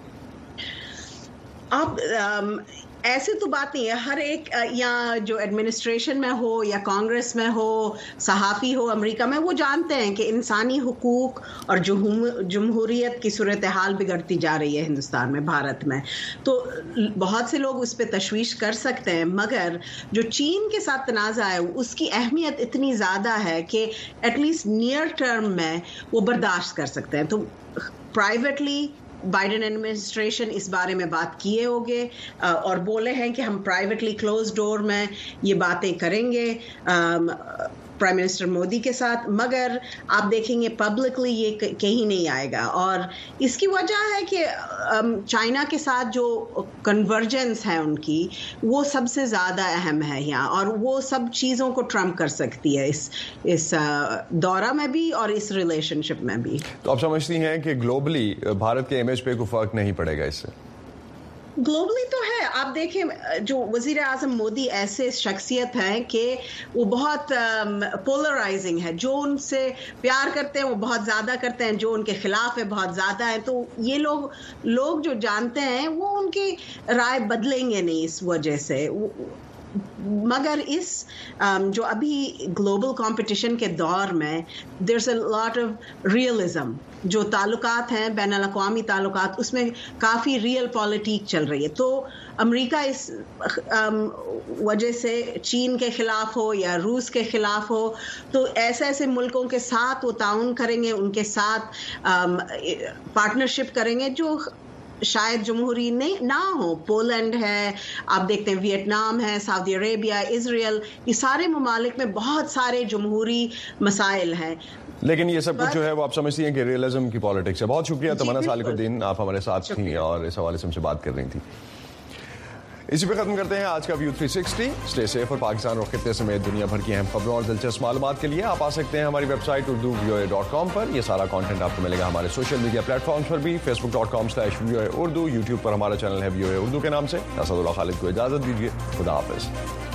आप um, ऐसे तो बात नहीं है। हर एक या जो एडमिनिस्ट्रेशन में हो या कांग्रेस में हो, सहाफ़ी हो अमेरिका में, वो जानते हैं कि इंसानी हुकूक और जमहूरियत की सूरत हाल बिगड़ती जा रही है हिंदुस्तान में, भारत में। तो बहुत से लोग उस पर तशवीश कर सकते हैं, मगर जो चीन के साथ तनाज़ा है उसकी अहमियत इतनी ज़्यादा है कि एटलीस्ट नियर टर्म में वो बर्दाश्त कर सकते हैं। तो प्राइवेटली बाइडेन एडमिनिस्ट्रेशन इस बारे में बात किए होंगे और बोले हैं कि हम प्राइवेटली क्लोज डोर में ये बातें करेंगे प्राइम मिनिस्टर मोदी के साथ, मगर आप देखेंगे पब्लिकली ये कहीं नहीं आएगा। और इसकी वजह है कि चाइना के साथ जो कन्वर्जेंस है उनकी, वो सबसे ज़्यादा अहम है यहाँ, और वो सब चीज़ों को ट्रम्प कर सकती है इस इस दौरा में भी और इस रिलेशनशिप में भी। तो आप समझती हैं कि ग्लोबली भारत के इमेज पे कोई फर्क नहीं पड़ेगा इससे? ग्लोबली तो है। आप देखें जो वजीर आजम मोदी ऐसे शख्सियत हैं कि वो बहुत पोलराइजिंग है। जो उनसे प्यार करते हैं वो बहुत ज़्यादा करते हैं, जो उनके खिलाफ है बहुत ज़्यादा है। तो ये लोग लोग जो जानते हैं वो उनकी राय बदलेंगे नहीं इस वजह से। मगर इस जो अभी ग्लोबल कंपटीशन के दौर में there is a lot of realism. जो ताल्लुकात हैं बैनुल अक़वामी ताल्लुकात, उसमें काफ़ी रियल पॉलिटिक चल रही है। तो अमेरिका इस वजह से चीन के खिलाफ हो या रूस के खिलाफ हो, तो ऐसे ऐसे मुल्कों के साथ वो ताउन करेंगे, उनके साथ पार्टनरशिप करेंगे जो शायद जमहूरी नहीं ना हो। पोलैंड है, आप देखते हैं वियतनाम है, सऊदी अरेबिया, इजराइल, ये सारे ममालिक में बहुत सारे जमहूरी मसाइल हैं। लेकिन ये सब कुछ जो है वो आप समझती हैं कि रियलिज्म की पॉलिटिक्स है। बहुत शुक्रिया तमन्ना सालिकुद्दीन, आप हमारे साथ थी और इस हवाले से हमसे बात कर रही थी। اسی پہ ختم کرتے ہیں آج کا ویو تھری سکسٹی. اسٹے سیف اور پاکستان اور خطے سمیت دنیا بھر کی اہم خبروں اور دلچسپ معلومات کے لیے آپ آ سکتے ہیں ہماری ویب سائٹ اردو وی او اے ڈاٹ کام پر. یہ سارا کانٹینٹ آپ کو ملے گا ہمارے سوشل میڈیا پلیٹ فارمز پر بھی, فیس بک ڈاٹ کام سلیش وی او اے اردو, یوٹیوب پر ہمارا چینل ہے وی او اے اردو کے نام سے. اسد اللہ خالد کو اجازت دیجیے, خدا حافظ.